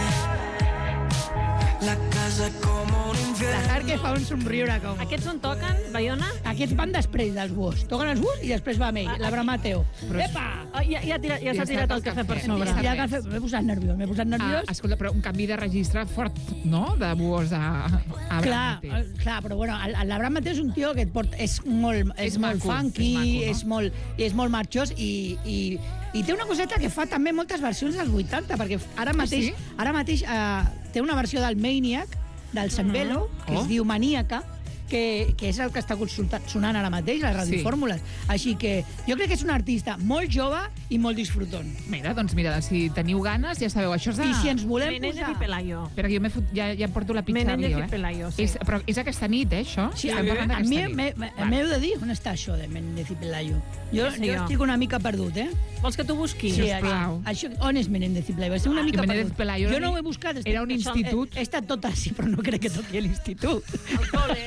La casa es como un La infierno. Jarque fa un somriure com... Aquests on toquen, Baiona? Aquests van després dels Buos. Toquen els Buos i després va amb ell, l'Abraham Mateo. Però és- Epa! Oh, ja ja, tira, ja Ja s'ha està tirat el el cafè per cafè. sobre. Ja Ja res. que m'he posat nerviós, m'he posat Ah, nerviós. escolta, però un canvi de registre fort, no?, de Buos a, a Clar, Mateo. eh, clar, però bueno, el- l'Abraham Mateo és un tio que et porta, és molt, és És molt maco, funky, és maco, no? és molt, és molt marxós i, i, i té una coseta que fa també moltes versions dels vuitanta, perquè ara mateix, sí? ara mateix eh, té una versió del Maniac, del Sembelo, que Oh. es diu Maníaca, que, que és el que està consulta- sonant ara mateix, les radiofórmules. Així que jo crec que és un artista molt jove i molt disfruton. Mira, doncs mira, si teniu ganes, ja sabeu, això és de... I si ens volem Menéndez posar... i Pelayo. Espera, que jo m'he fot... ja, ja em porto la pizza Menéndez lío, i eh? Pelayo, sí. És, però és aquesta nit, eh, això? Sí, a, Estem parlant a mi d'aquesta m'he- nit. m'he Vale. m'heu de dir on està això de Menéndez i Pelayo. Jo, Ja sé jo jo. estic una mica perdut, eh? Vols que t'ho busqui? Sí, sisplau. això, on és Menéndez i Pelayo? Estic una Ah, mica i Menéndez perdut. Pelayo jo era no ho un- he buscat. estic- era un això, institut. He, he estat tot així, però no crec que toqui a l'institut. Al col·le.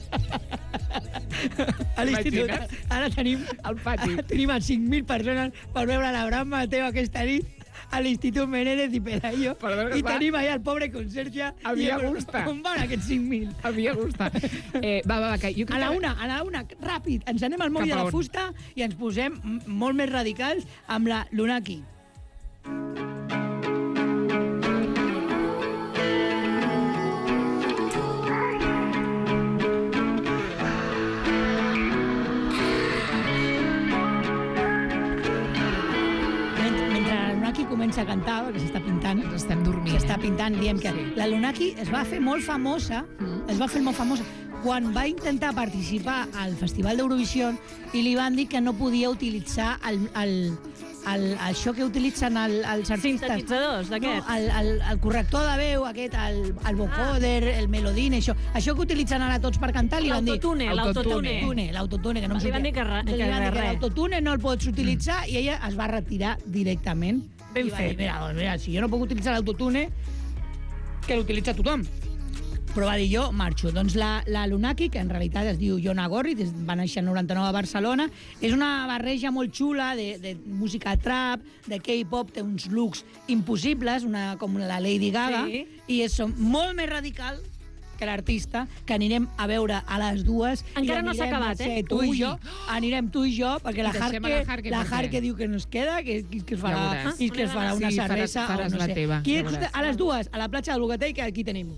A l'institut. Imagina't. Ara tenim, Al pati. ara tenim a cinc mil persones per veure l'Abraham Mateo aquesta nit a l'Institut Menéndez i Pelayo. Per veure, I clar. tenim allà el pobre conserge. Havia i on- gustat. On van aquests cinc mil? Havia gustat. Eh, va, va, va, que jo crec A la que... una, a la una, ràpid, ens anem al moll Cap de a la on? fusta i ens posem m- molt més radicals amb la Lunaki. Mentre, mentre la Lunaki comença a cantar, perquè s'està pintant, Ens estem dormint. s'està pintant, diem que Sí. la Lunaki es va fer molt famosa, Mm. es va fer molt famosa quan va intentar participar al Festival d'Eurovisió i li van dir que no podia utilitzar el, el, el, això que utilitzen el, els artistes. Sintetitzadors, d'aquests. No, el, el, el corrector de veu, aquest, el, el vocoder, Ah. el melodine, això. Això que utilitzen ara tots per cantar, li van dir... L'autotune, l'autotune. L'autotune, l'autotune, que no em Li van dir que re- Li que van dir que res. l'autotune no el pots utilitzar i ella es va retirar directament. Ben I va fet. dir, mira, doncs mira, si jo no puc utilitzar l'autotune, que l'utilitza tothom. però va dir jo marxo. Doncs la, la Lunaki, que en realitat es diu Yona Gorri, des, va néixer al noranta-nou a Barcelona, és una barreja molt xula de, de música trap, de K-pop, té uns looks impossibles, una, com la Lady Gaga, Sí. i és molt més radical que l'artista, que anirem a veure a les dues. Encara i no s'ha anirem acabat, a ser eh? Tu i Ui. jo, anirem tu i jo, perquè la I deixem a Jarque, la Jarque, la per què? Jarque diu que no es queda, que, que, que es farà, Ja veuràs. i que es farà una Sí, faràs- cervesa faràs o no la sé. teva, Qui, ja veuràs. a les dues, a la platja del Bogatell, que aquí tenim.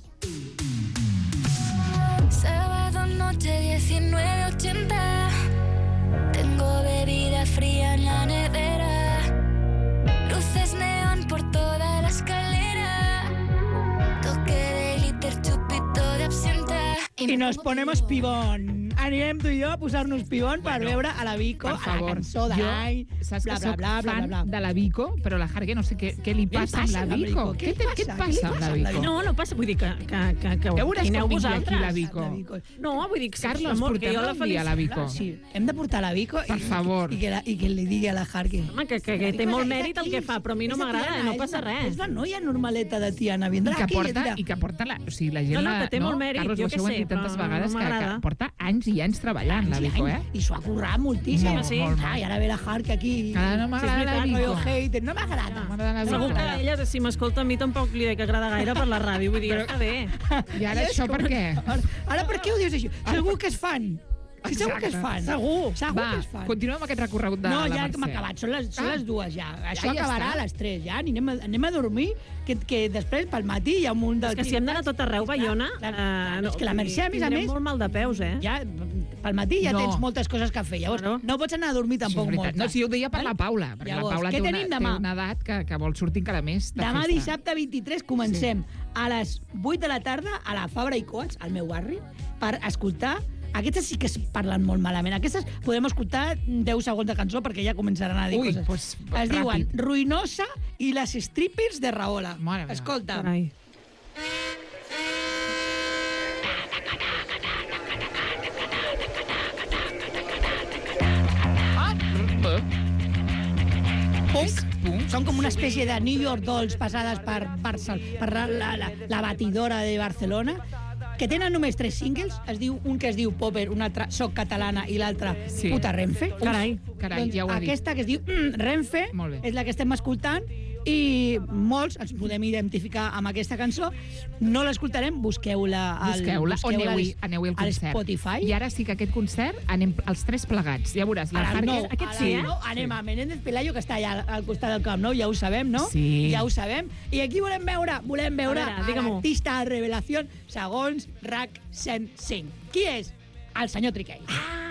Sábado noche diecinueve ochenta. Tengo bebida fría en la nevera. Luces neón por toda la escalera. Toque de glitter, chupito de absenta. I nos ponemos pibón. Anirem tu i jo a posar-nos pibón per Bueno, veure a la Vico, Per a la favor, cançó de jo, l'any, saps bla, que bla, soc bla, bla, fan bla, bla. de la Vico, però la Jarque no sé què, què li passa, amb la Vico. Què, te, què et passa amb la Vico? No, no passa, vull dir que, que, que, que Ja veuràs opineu com vingui vosaltres. aquí la Vico. No, vull dir que Carlos, amor, que jo portem la un dia a la feliç- Vico. Sí, hem de portar la Vico Per i, favor. i, que la, i que li digui a la Jarque. Home, que, que, que té molt mèrit el que fa, però a mi no m'agrada, no passa res. És una noia normaleta de Tiana, vindrà I que aquí porta, i dirà... i que porta la, o sigui, la gent... No, no, la, que té molt mèrit, Carlos, jo això què ho hem sé, dit tantes però vegades no que, que m'agrada. porta anys i anys treballant, la Sí, Vico, any, eh? I s'ho ha currat moltíssim. Molt, sí. molt, Ah, I ara ve la Jarque aquí. Ara no m'agrada la Vico. Rotllo hater, no m'agrada. M'agrada la Segur Vico. que ella, si m'escolta a mi, tampoc li dec agradar gaire per la ràdio. Vull dir, està bé. I ara això per què? Ara, ara per què ho dius així? Segur que és fan. Sí, segur que és fan. Segur. Segur Va, que és fan. continuem amb aquest recorregut de No, la ja Mercè. hem acabat, són les, són Ah. les dues ja. Això ja acabarà està? a les tres, ja. Anem a, anem a dormir, que, que després pel matí hi ha un munt de... És que si hem d'anar a tot arreu, Baiona... Eh, és que la Mercè, a més a tindrem més... molt mal de peus, eh? Ja, pel matí ja No. tens moltes coses que fer. Llavors, Claro. no pots anar a dormir Això és tampoc veritat. molt. No, si jo ho deia per la Paula, perquè Llavors, la Paula què té una, tenim té demà? una edat que, que vol sortir encara més de Demà festa. dissabte vint-i-tres comencem a les vuit de la tarda a la Fabra i Coats, al meu barri, per escoltar. Aquestes sí que es parlen molt malament. Aquestes podem escoltar deu segons de cançó perquè ja començaran a dir Ui, coses. pues, es diuen ràpid. Ruïnosa i les strippers de Rahola. Mare meva. Escolta. Carai. Ah, Punk. Són com una espècie de New York Dolls passades per, Barcel per la, la, la, la batidora de Barcelona, que tenen només tres singles. Es diu un que es diu Popper, un altre Soc Catalana i l'altre Sí. Puta Renfe. Carai, carai, doncs ja ho ha dit. aquesta que es diu mm, Renfe Molt bé. és la que estem escoltant i molts ens podem identificar amb aquesta cançó. No l'escoltarem, busqueu-la al, Busqueu-la, o busqueu-la aneu-hi al- aneu al al concert. Spotify. I ara sí que aquest concert anem els tres plegats. Ja veuràs, la A les Jarque... nou, aquest a sí, les eh? nou anem a Menéndez Pelayo, que està allà al- al costat del Camp Nou, ja ho sabem, no? Sí. Ja ho sabem. I aquí volem veure, volem veure A veure, a digue-m'ho. l'artista de revelació segons R A C cent cinc. Qui és? El senyor Triquell.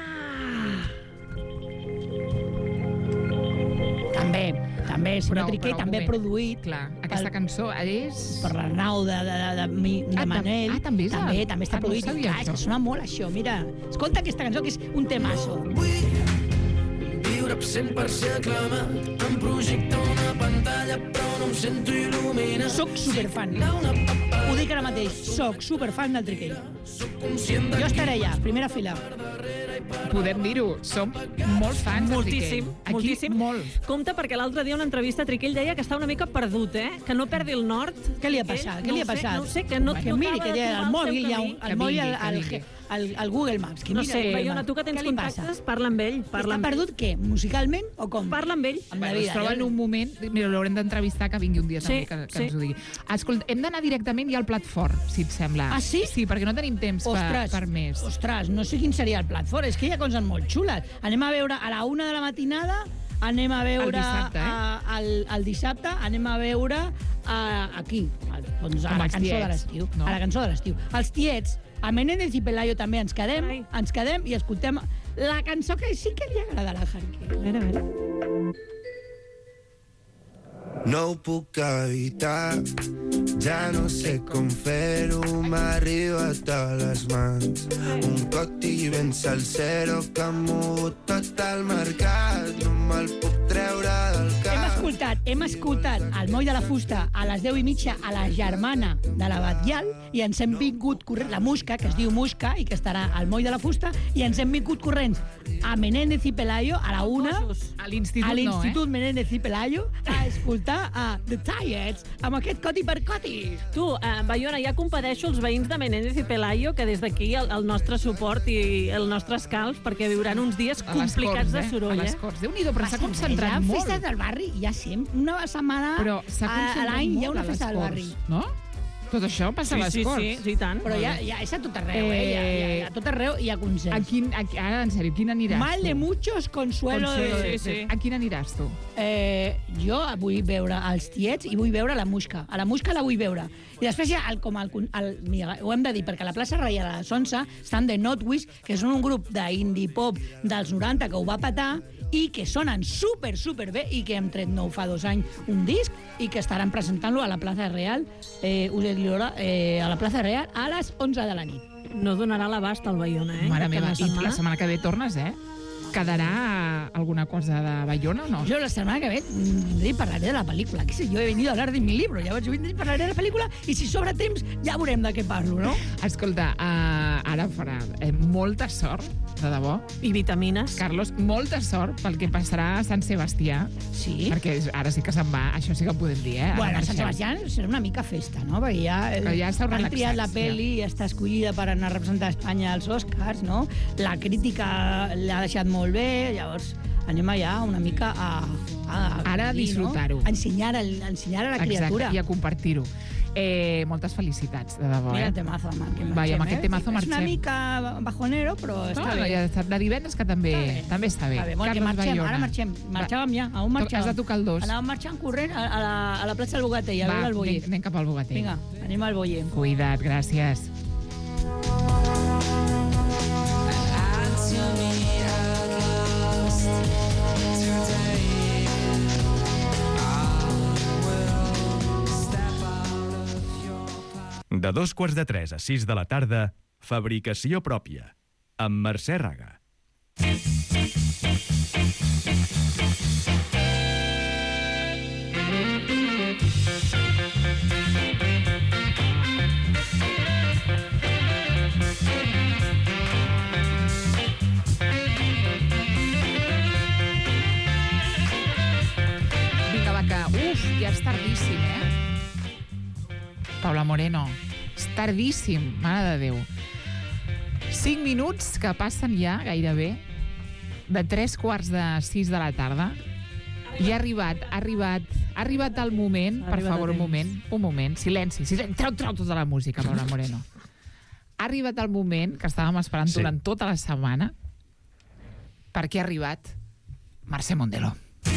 També, també, el senyor Però- Triquell, però un també moment. produït Clar, aquesta pel- cançó és... per l'Arnau de, de, de, de, mi- de Ah, tam- Manel. ah, també és el- també, també està ah, no ho produït. sabia, Clar, és això. que sona molt això, mira. Escolta aquesta cançó, que és un temazo. Viure cent per cent aclamat, em projecta una pantalla però no em sento il·luminat. Soc superfan. Ho dic ara mateix, soc superfan del Triquell. Conscient Jo estaré allà, primera fila. Podem dir-ho, som molt fans del Moltíssim, Triquell. Aquí, moltíssim. molt. Compte, perquè l'altre dia una entrevista a Triquell deia que està una mica perdut, eh? Que no perdi el nord. Què li ha Que passat? ell- Què no li ha ho sé, passat? No ho sé, que no, que no miri acaba que de té trobar al el mòbil, seu hi ha camí. un, Que al mòbil, vingui, al, que al, vingui. al, al Google Maps. Que No mira, sé, que- Baiona, tu que tens què li passa? contactes, parla amb ell. Parla Està amb ell. perdut què? Musicalment o com? Parla amb ell. Amb Bueno, la vida. es troba en un moment... Mira, l'haurem d'entrevistar, que vingui un dia Sí, també, que, que sí. ens ho digui. Escolta, hem d'anar directament ja al plat fort, si et sembla. Ah, sí? Sí, perquè no tenim temps per, Ostres, per més. ostres, no sé quin seria el plat fort. És que hi ha coses molt xules. Anem a veure a la una de la matinada, anem a veure... El dissabte, eh? a, el, el dissabte anem a veure a, aquí, a, doncs, a Com la els cançó de tiets, l'estiu. no? A la cançó de l'estiu. Els tiets, a Menéndez i Pelayo també ens quedem, Ai. ens quedem i escoltem la cançó que sí que li agrada a la Jarque. A veure, a veure. No ho puc evitar, ja no sé com fer-ho, m'ha arribat a les mans. Un coti ben salsero que ha mogut tot el mercat, no me'l puc treure del Hem cap. escoltat hem escoltat el Moll de la Fusta a les deu i mitja a la germana de la Batllal i ens hem vingut corrents, la Musca, que es diu Musca i que estarà al Moll de la Fusta, i ens hem vingut corrents a Menéndez i Pelayo a la una, a l'Institut, a l'Institut no, eh? Menéndez i Pelayo, a escoltar a The Tiets amb aquest coti per coti. Tu, eh, Baiona, ja compadeixo els veïns de Menéndez i Pelayo, que des d'aquí el, el nostre suport i el nostre escalf, perquè viuran uns dies A les complicats Corts, de eh? soroll, A les eh? Corts. Déu-n'hi-do, però s'ha Ja concentrat molt. festes del barri, ja sempre, una setmana Però s'ha a, a concentrat l'any hi ha molt una a les festa del Corts, barri. no? Tot això passa Sí, a les sí, Corts. sí, sí, i tant. Però ja, ja és a tot arreu, eh? Ja, ja, ja, a tot arreu hi ha consens. A quin, a, ara, en sèrio, quin aniràs Mal tu? de muchos, consuelo, Consuelo de... de- de- A quin aniràs tu? Eh, jo vull veure els tiets i vull veure la Musca. A la Musca la vull veure. I després hi ha, el, com el, el, mira, ho hem de dir, perquè a la plaça Reial a les onze estan The Notwish, que són un grup d'indie pop dels noranta que ho va petar i que sonen super, super bé i que hem tret nou fa dos anys un disc i que estaran presentant-lo a la plaça Real, eh, us he dit l'hora, eh, a la plaça Real a les onze de la nit. No donarà l'abast al Baiona, eh? Mare Cada meva, i setmana. la setmana que ve tornes, eh? Quedarà alguna cosa de Baiona o no? Yo la semana que viene vendré y parlaré de la pel·lícula. ¿Qué sé? Yo he venido a hablar de mi libro. Ya vendré y parlaré de la pel·lícula i si sobra temps ja veurem de què parlo, no? Escolta, uh, ara farà eh, molta sort, de debò. I vitamines. Carlos, molta sort pel que passarà a Sant Sebastià. Sí. Perquè ara sí que se'n va, això sí que ho podem dir, eh? Ara Bueno, Sant marxem. Sebastián serà una mica festa, no? Perquè ja, eh, Que ja esteu han triat la relaxats, pel·li i està escollida per anar a representar Espanya als Oscars, no? La crítica l'ha deixat molt bé, llavors anem allà una mica a... a Ara a dir, disfrutar-ho. No? A ensenyar, a, a ensenyar a la criatura. Exacte, i a compartir-ho. Eh, moltes felicitats, de debò, Mira eh? el temazo, Marc, que Va, i marxem, amb aquest eh? temazo És una marxem. mica bajonero, però No, està no, bé. ja està de divendres, que també Està bé. també està bé. Està bé, molt, que Carlos marxem, Bayona. ara marxem. Marxàvem ja, a on To- marxàvem? has de tocar el dos. Anàvem marxant corrent a, a, la, a la plaça del Bogatell, a Va, veure el boller. anem, anem cap al Bogatell. Vinga, anem al boller. Cuida't, gràcies. De dos quarts de tres a sis de la tarda, Fabricació pròpia, amb Mercè Raga. Vinga, va, que... Uf, ja és tardíssim, eh? Paula Moreno, és tardíssim, mare de Déu. Cinc minuts que passen ja, gairebé, de tres quarts de sis de la tarda. I ha arribat, ha arribat, ha arribat el moment, Ha per arribat favor, a un temps. moment, un moment, silenci, silenci, treu, treu tota la música, Paula Moreno. Ha arribat el moment que estàvem esperant Sí. durant tota la setmana, perquè ha arribat Mercè Mondelo.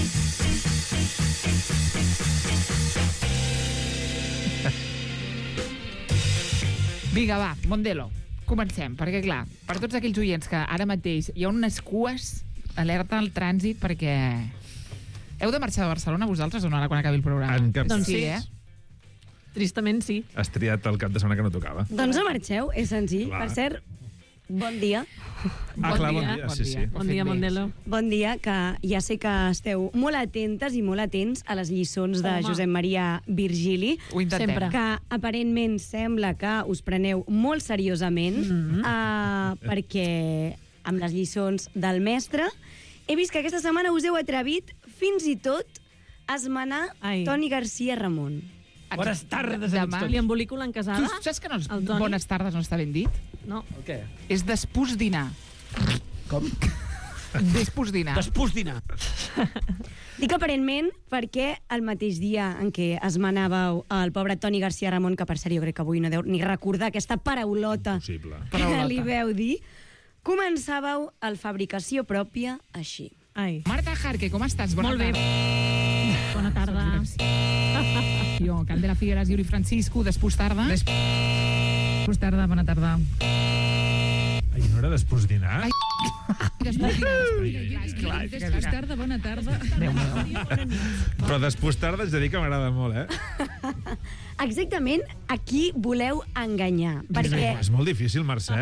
Vinga, va, Mondelo, comencem, perquè, clar, per tots aquells oients que ara mateix hi ha unes cues, alerta al trànsit, perquè... Heu de marxar de Barcelona, vosaltres, o no, ara quan acabi el programa? En cap Doncs sí, sí. eh? Tristament sí. Has triat el cap de setmana que no tocava. Doncs no marxeu, és senzill. Clar. Per cert, bon dia. Ah, clar, bon dia, sí, sí. Bon dia, Mondelo. Bon dia, que ja sé que esteu molt atentes i molt atents a les lliçons de Home. Josep Maria Virgili. Ho intentem. Sempre. Que aparentment sembla que us preneu molt seriosament, Mm-hmm. eh, perquè amb les lliçons del mestre he vist que aquesta setmana us heu atrevit fins i tot a esmenar Ai. Toni García Ramon. Bones tardes a Demà. tots. Li emboliculen Tu casada? saps que no és El Toni? bones tardes no està ben dit? No. El què? És despús dinar. Com? Despús dinar. Despús dinar. Dic aparentment perquè el mateix dia en què esmenàveu el pobre Toni García Ramon, que per cert jo crec que avui no deu ni recordar aquesta paraulota Possible. que Paraulota. li veu dir, començàveu el Fabricació pròpia així. Ai. Marta Jarque, com estàs? Bona Molt bé. tarda. Bona tarda. Jo, Candela Figueras, Yuri Francisco, despús tarda. Despús tarda, bona tarda. Ai, no era després dinar? Ai. Despús dinar. Clar, despús tarda, bona tarda. Déu meu. Però després tarda haig de dir que m'agrada molt, eh? Exactament a qui voleu enganyar. Perquè És molt difícil, Mercè.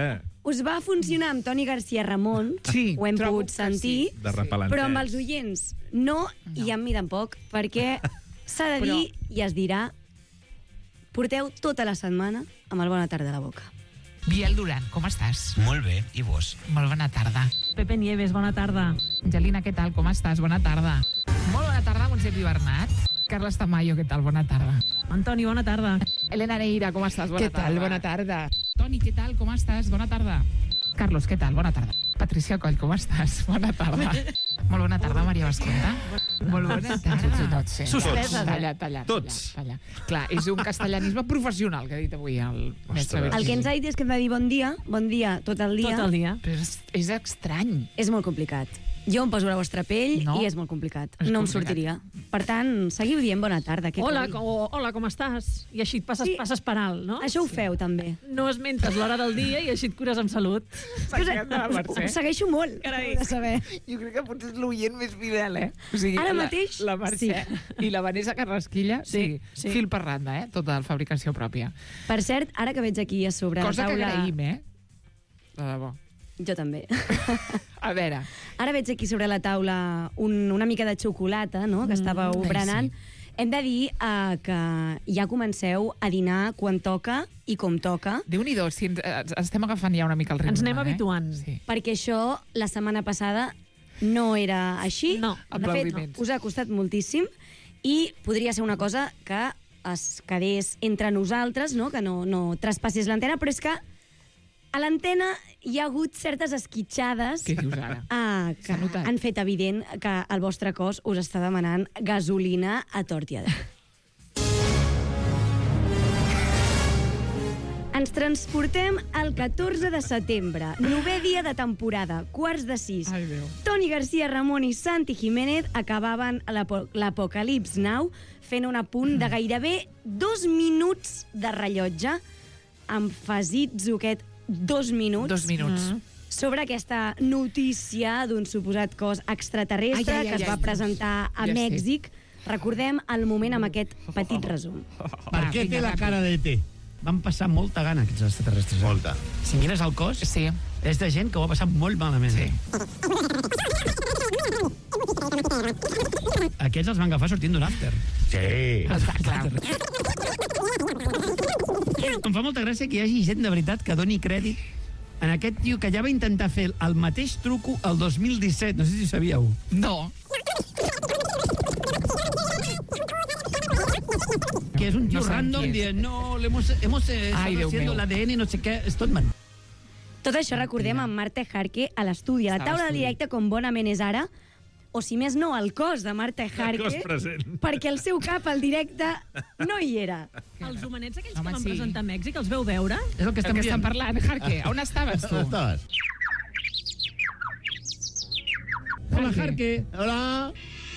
us va funcionar amb Toni García Ramon, sí, ho hem pogut sentir, sí. De repelentets. però amb els oients no, no. i amb mi tampoc, perquè s'ha de dir però... i es dirà, porteu tota la setmana amb el Bona Tarda a la boca. Biel Duran, com estàs? Molt bé, i vos? Molt bona tarda. Pepe Nieves, bona tarda. Angelina, què tal? Com estàs? Bona tarda. Molt bona tarda, Montse Bernat. Carles Tamayo, què tal? Bona tarda. Antoni, bona tarda. Elena Neira, com estàs? Bona Què tal? Bona tarda. Toni, què tal? Com estàs? Bona tarda. Carlos, què tal? Bona tarda. Patricia Coll, com estàs? Bona tarda. Molt bona tarda, Maria Basconta. Molt bona tarda. Tots, sí. Suspesa. Talla, talla. Tots. Talla, talla. Clar, és un castellanisme professional que ha dit avui el mestre Virgili. El que ens ha dit és que hem de dir bon dia, bon dia tot el dia. Tot el dia. Però és, és estrany. És molt complicat. Jo em poso a la vostra pell No. i és molt complicat. És no em complicat. sortiria. Per tant, seguiu dient bona tarda. Què Hola, coi? o, hola, com estàs? I així et passes, Sí. passes per alt, no? Això ho feu, també. No esmentes l'hora del dia i així et cures amb salut. M'encanta la Mercè. Ho segueixo molt, Carai. heu de saber. Jo crec que potser és l'oient més fidel, eh? O sigui, Ara la, mateix, La Mercè i la Vanessa Carrasquilla, sí, Sí, sí. fil per randa, eh? Tota la fabricació pròpia. Per cert, ara que veig aquí a sobre Cosa la que taula... agraïm, eh? De debò. Jo també. A veure, Ara veig aquí sobre la taula un, una mica de xocolata, no?, que estàveu ai, berenant. Hem de dir uh, que ja comenceu a dinar quan toca i com toca, Déu-n'hi-do, si ens, eh, estem agafant ja una mica el ritme. Ens anem eh? habituant. Sí. perquè això la setmana passada no era així. No, de fet, aplaudiments. us ha costat moltíssim i podria ser una cosa que es quedés entre nosaltres, no?, que no, no traspassés l'antena, però és que a l'antena hi ha hagut certes esquitxades Què dius ara? ah, que S'ha notat. han fet evident que el vostre cos us està demanant gasolina a tort i a dret. Ens transportem al catorze de setembre, novè dia de temporada, quarts de sis. Ai, Déu. Toni García Ramon i Santi Jiménez acabaven l'Apo- l'Apocalips Now fent un apunt de gairebé dos minuts de rellotge, emfasitzo aquest dos minuts, Dos minuts. sobre aquesta notícia d'un suposat cos extraterrestre Ai, ai, ai, que es va ai. presentar a Ja sé. Mèxic. Recordem el moment amb aquest petit resum. Per què té la cara de T? Van passar molta gana, aquests extraterrestres. Eh? Molta. Si mires el cos, Sí. és de gent que ho ha passat molt malament. Sí. Eh? Aquests els van agafar sortint d'un after. Sí. Està clar. Em fa molta gràcia que hi hagi gent de veritat que doni crèdit en aquest tio que ja va intentar fer el mateix truco el dos mil disset. No sé si ho sabíeu. No. Que és un tio No sabem random qui és. dient no, le hemos, hemos eh, Ai, estado Déu haciendo meu. l'A D N, no sé què, és tot man. Tot això recordem amb Marta Jarque a l'estudi, a la Està a taula de l'estudi. directe com bonament és ara, o si més no, el cos de Marta Jarque, cos present. perquè el seu cap al directe no hi era. Els homenets aquells Home, que van sí. presentar a Mèxic, els veu veure? És el que El estem que estan dient. parlant, Jarque, on estaves tu? On estaves? Hola, Jarque. Hola.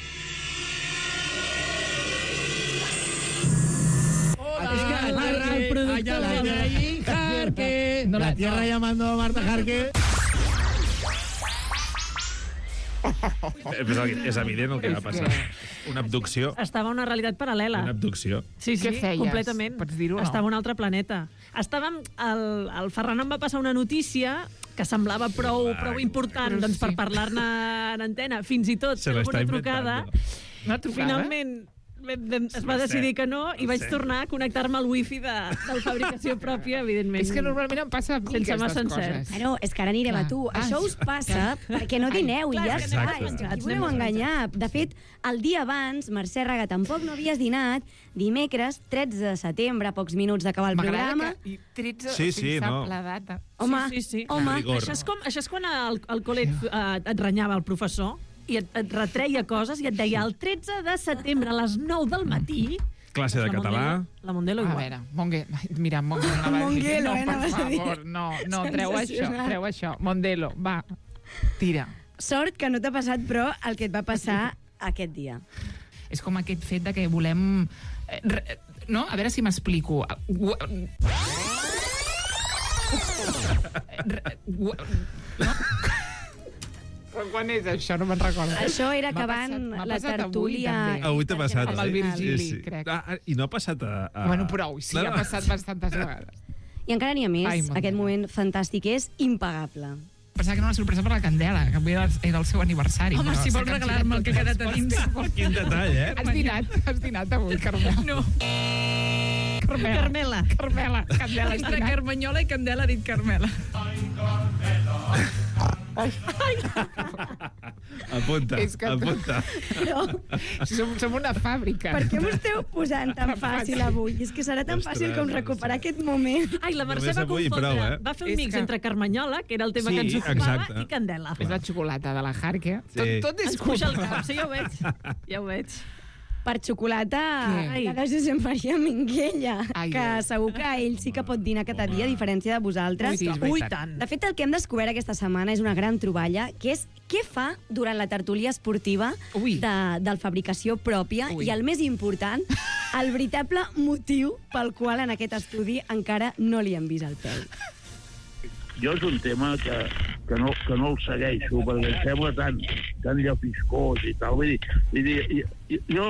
Hola, Es que el- Jarque. el productor Allá la de- de ahí, Jarque. No, la no. tierra llamando a Marta Jarque. Però és evident el que va passar. Una abducció. Estava a una realitat paral·lela. Una abducció. Sí, sí, Què feies? completament. Pots dir-ho o no? Estava a un altre planeta. Estàvem... El, el Ferran em va passar una notícia que semblava prou, prou important Però doncs, per sí. parlar-ne en antena. Fins i tot Se fer l'està alguna trucada. inventando. Una trucada? Finalment vam- vam- es va No sé. decidir que no i No vaig sé. tornar a connectar-me al wifi de, de fabricació pròpia, evidentment. És que normalment em passa a mi Sense massa aquestes encert. coses. Bueno, és que ara anirem Clar. a tu. Ah, Això us passa perquè no Ai, dineu i clar, ja és que està. anem És que desmenjats, Qui voleu anem enganyar? De fet, el dia abans, Mercè Raga, tampoc no havies dinat. Dimecres, tretze de setembre, a pocs minuts d'acabar el M'agrada programa. que... I tretze, Sí, sí, fins no. a la data. Home, sí, sí, sí. home. Rigor. Això és, com, això és quan al, al col·le et, eh, et renyava el professor i et, et retreia coses i et deia el tretze de setembre a les nou del matí... Classe de La català. Mondelo- La Mondelo A igual. veure, Monge... Mira, Monge... No, va dir. Monguelo, no, eh, per anaves a dir. favor, no, no, treu això, Sensacional. treu això. Mondelo, va, tira. Sort que no t'ha passat, però, el que et va passar aquest dia. És com aquest fet de que volem... eh, re- No? A veure si m'explico. Gu- Re- gu- No? Però quan és això? No me'n recordo. Això era M'ha acabant passat- m'ha la passat tertúlia... Avui, també. Avui t'ha passat, Amb el oi? Virgili, Sí, sí. crec. Ah, I no ha passat a... a... Bueno, prou, sí, No, ha no. passat bastantes vegades. I encara n'hi ha més. Ai, Aquest moment fantàstic és impagable. Pensava que era una sorpresa per la Candela, que avui era el seu aniversari. Home, però si s'ha vols capgirat regalar-me el que ha totes quedat a les dins. coses. Quin detall, eh? Has dinat, has dinat avui, Carmela. No. Carmela. Carmela. Carmela. Candela, has Entre dinat. Carmanyola i Candela ha dit Carmela. Apunta, És que- apunta. Però Som, som una fàbrica. per què m'ho esteu posant tan fàcil avui? És que serà tan Ostres, fàcil com recuperar aquest moment. Ai, la Mercè Només va avui i confondre. prou, eh? Va fer un És mix que- entre Carmanyola, que era el tema Sí, que ens ocupava, exacte. i Candela. És la xocolata de la Jarque. Sí. Tot, tot és Ens puja el culpa. cap, sí, ja ho veig. Ja ho veig. Per xocolata, Què? la de Josep Maria Minguella, Ai, que ai. segur que ell sí que pot dinar cada dia, a diferència de vosaltres. Ui, sí, és Ui, veritat. tant. De fet, el que hem descobert aquesta setmana és una gran troballa, que és què fa durant la tertúlia esportiva Ui. de, del fabricació pròpia Ui. i, el més important, el veritable motiu pel qual en aquest estudi encara no li han vist el pèl. Jo és un tema que, que, no, que no el segueixo, perquè em sembla tan, tan llafiscós i tal. Vull dir, vull dir jo... jo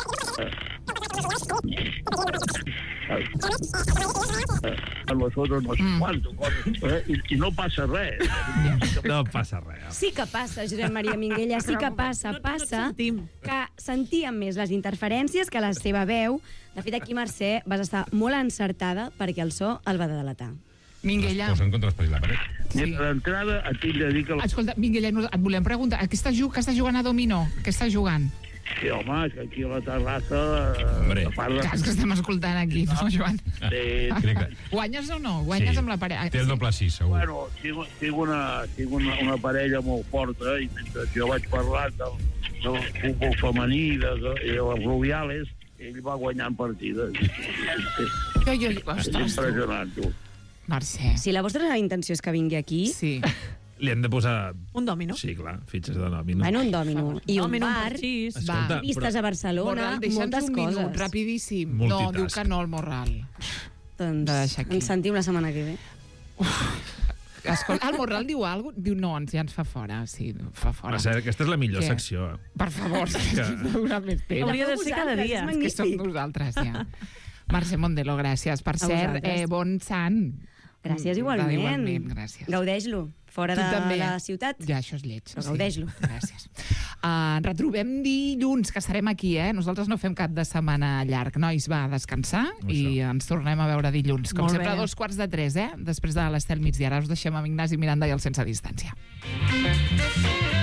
a nosotros no sé quanto, eh, i, i no passa res. No passa res. Sí que passa, Josep Maria Minguella, sí que passa. Passa que sentíem més les interferències que la seva veu. De fet, aquí, Mercè, vas estar molt encertada perquè el so el va delatar. Minguella. Posen contra l'espai la paret. Sí. D'entrada, et tinc de dir que... Escolta, Minguella, no- et volem preguntar, a què estàs, jug- que estàs jugant a dominó? Què estàs jugant? Sí, home, és que aquí a la terrassa... Hombre. A part de... Clar, és que estem escoltant aquí, no, Joan? Sí, Crec que... Guanyes o no? Guanyes Sí. amb la parella? Té el doble sis, segur. Bueno, tinc, tinc, una, tinc una, una parella molt forta i mentre jo vaig parlant del, del futbol femení de, de, de les Rubiales, ell va guanyant partides. Jo, jo, És ostres, tu. impressionant, tu. Mercè. Si la vostra intenció és que vingui aquí, Sí. Li hem de posar... Un dòmino. Sí, clar, fitxes de dòmino. bueno, un dòmino i un Dòmino, un bar, parxís. Escolta, vistes però- a Barcelona, Morral, deixa'ns moltes un coses. minut, rapidíssim. Multitask. No, diu que no, el Morral. Doncs De deixar aquí. ens sentim la setmana que ve. Escolta, el Morral diu alguna cosa? Diu no, ens, ja ens fa fora. Sí, fa fora. Va ser, aquesta és la millor Què? secció. eh? Per favor, Que- que dura més temps. Hauria de ser cada dia. És que som nosaltres, ja. Mercè Mondelo, gràcies. Per A cert, vosaltres. eh, bon sant. Gràcies Mm, igualment. Igualment, gràcies. Gaudeix-lo. Fora Tu de també. la ciutat. Ja, això és lleig. Però gaudeix-lo. Gràcies. Uh, retrobem dilluns, que estarem aquí, eh? Nosaltres no fem cap de setmana llarg. Nois, va a descansar i ens tornem a veure dilluns. Com Molt sempre, bé. a dos quarts de tres, eh? Després de l'Estel migdia. Ara us deixem amb Ignasi Miranda i el Sense Distància.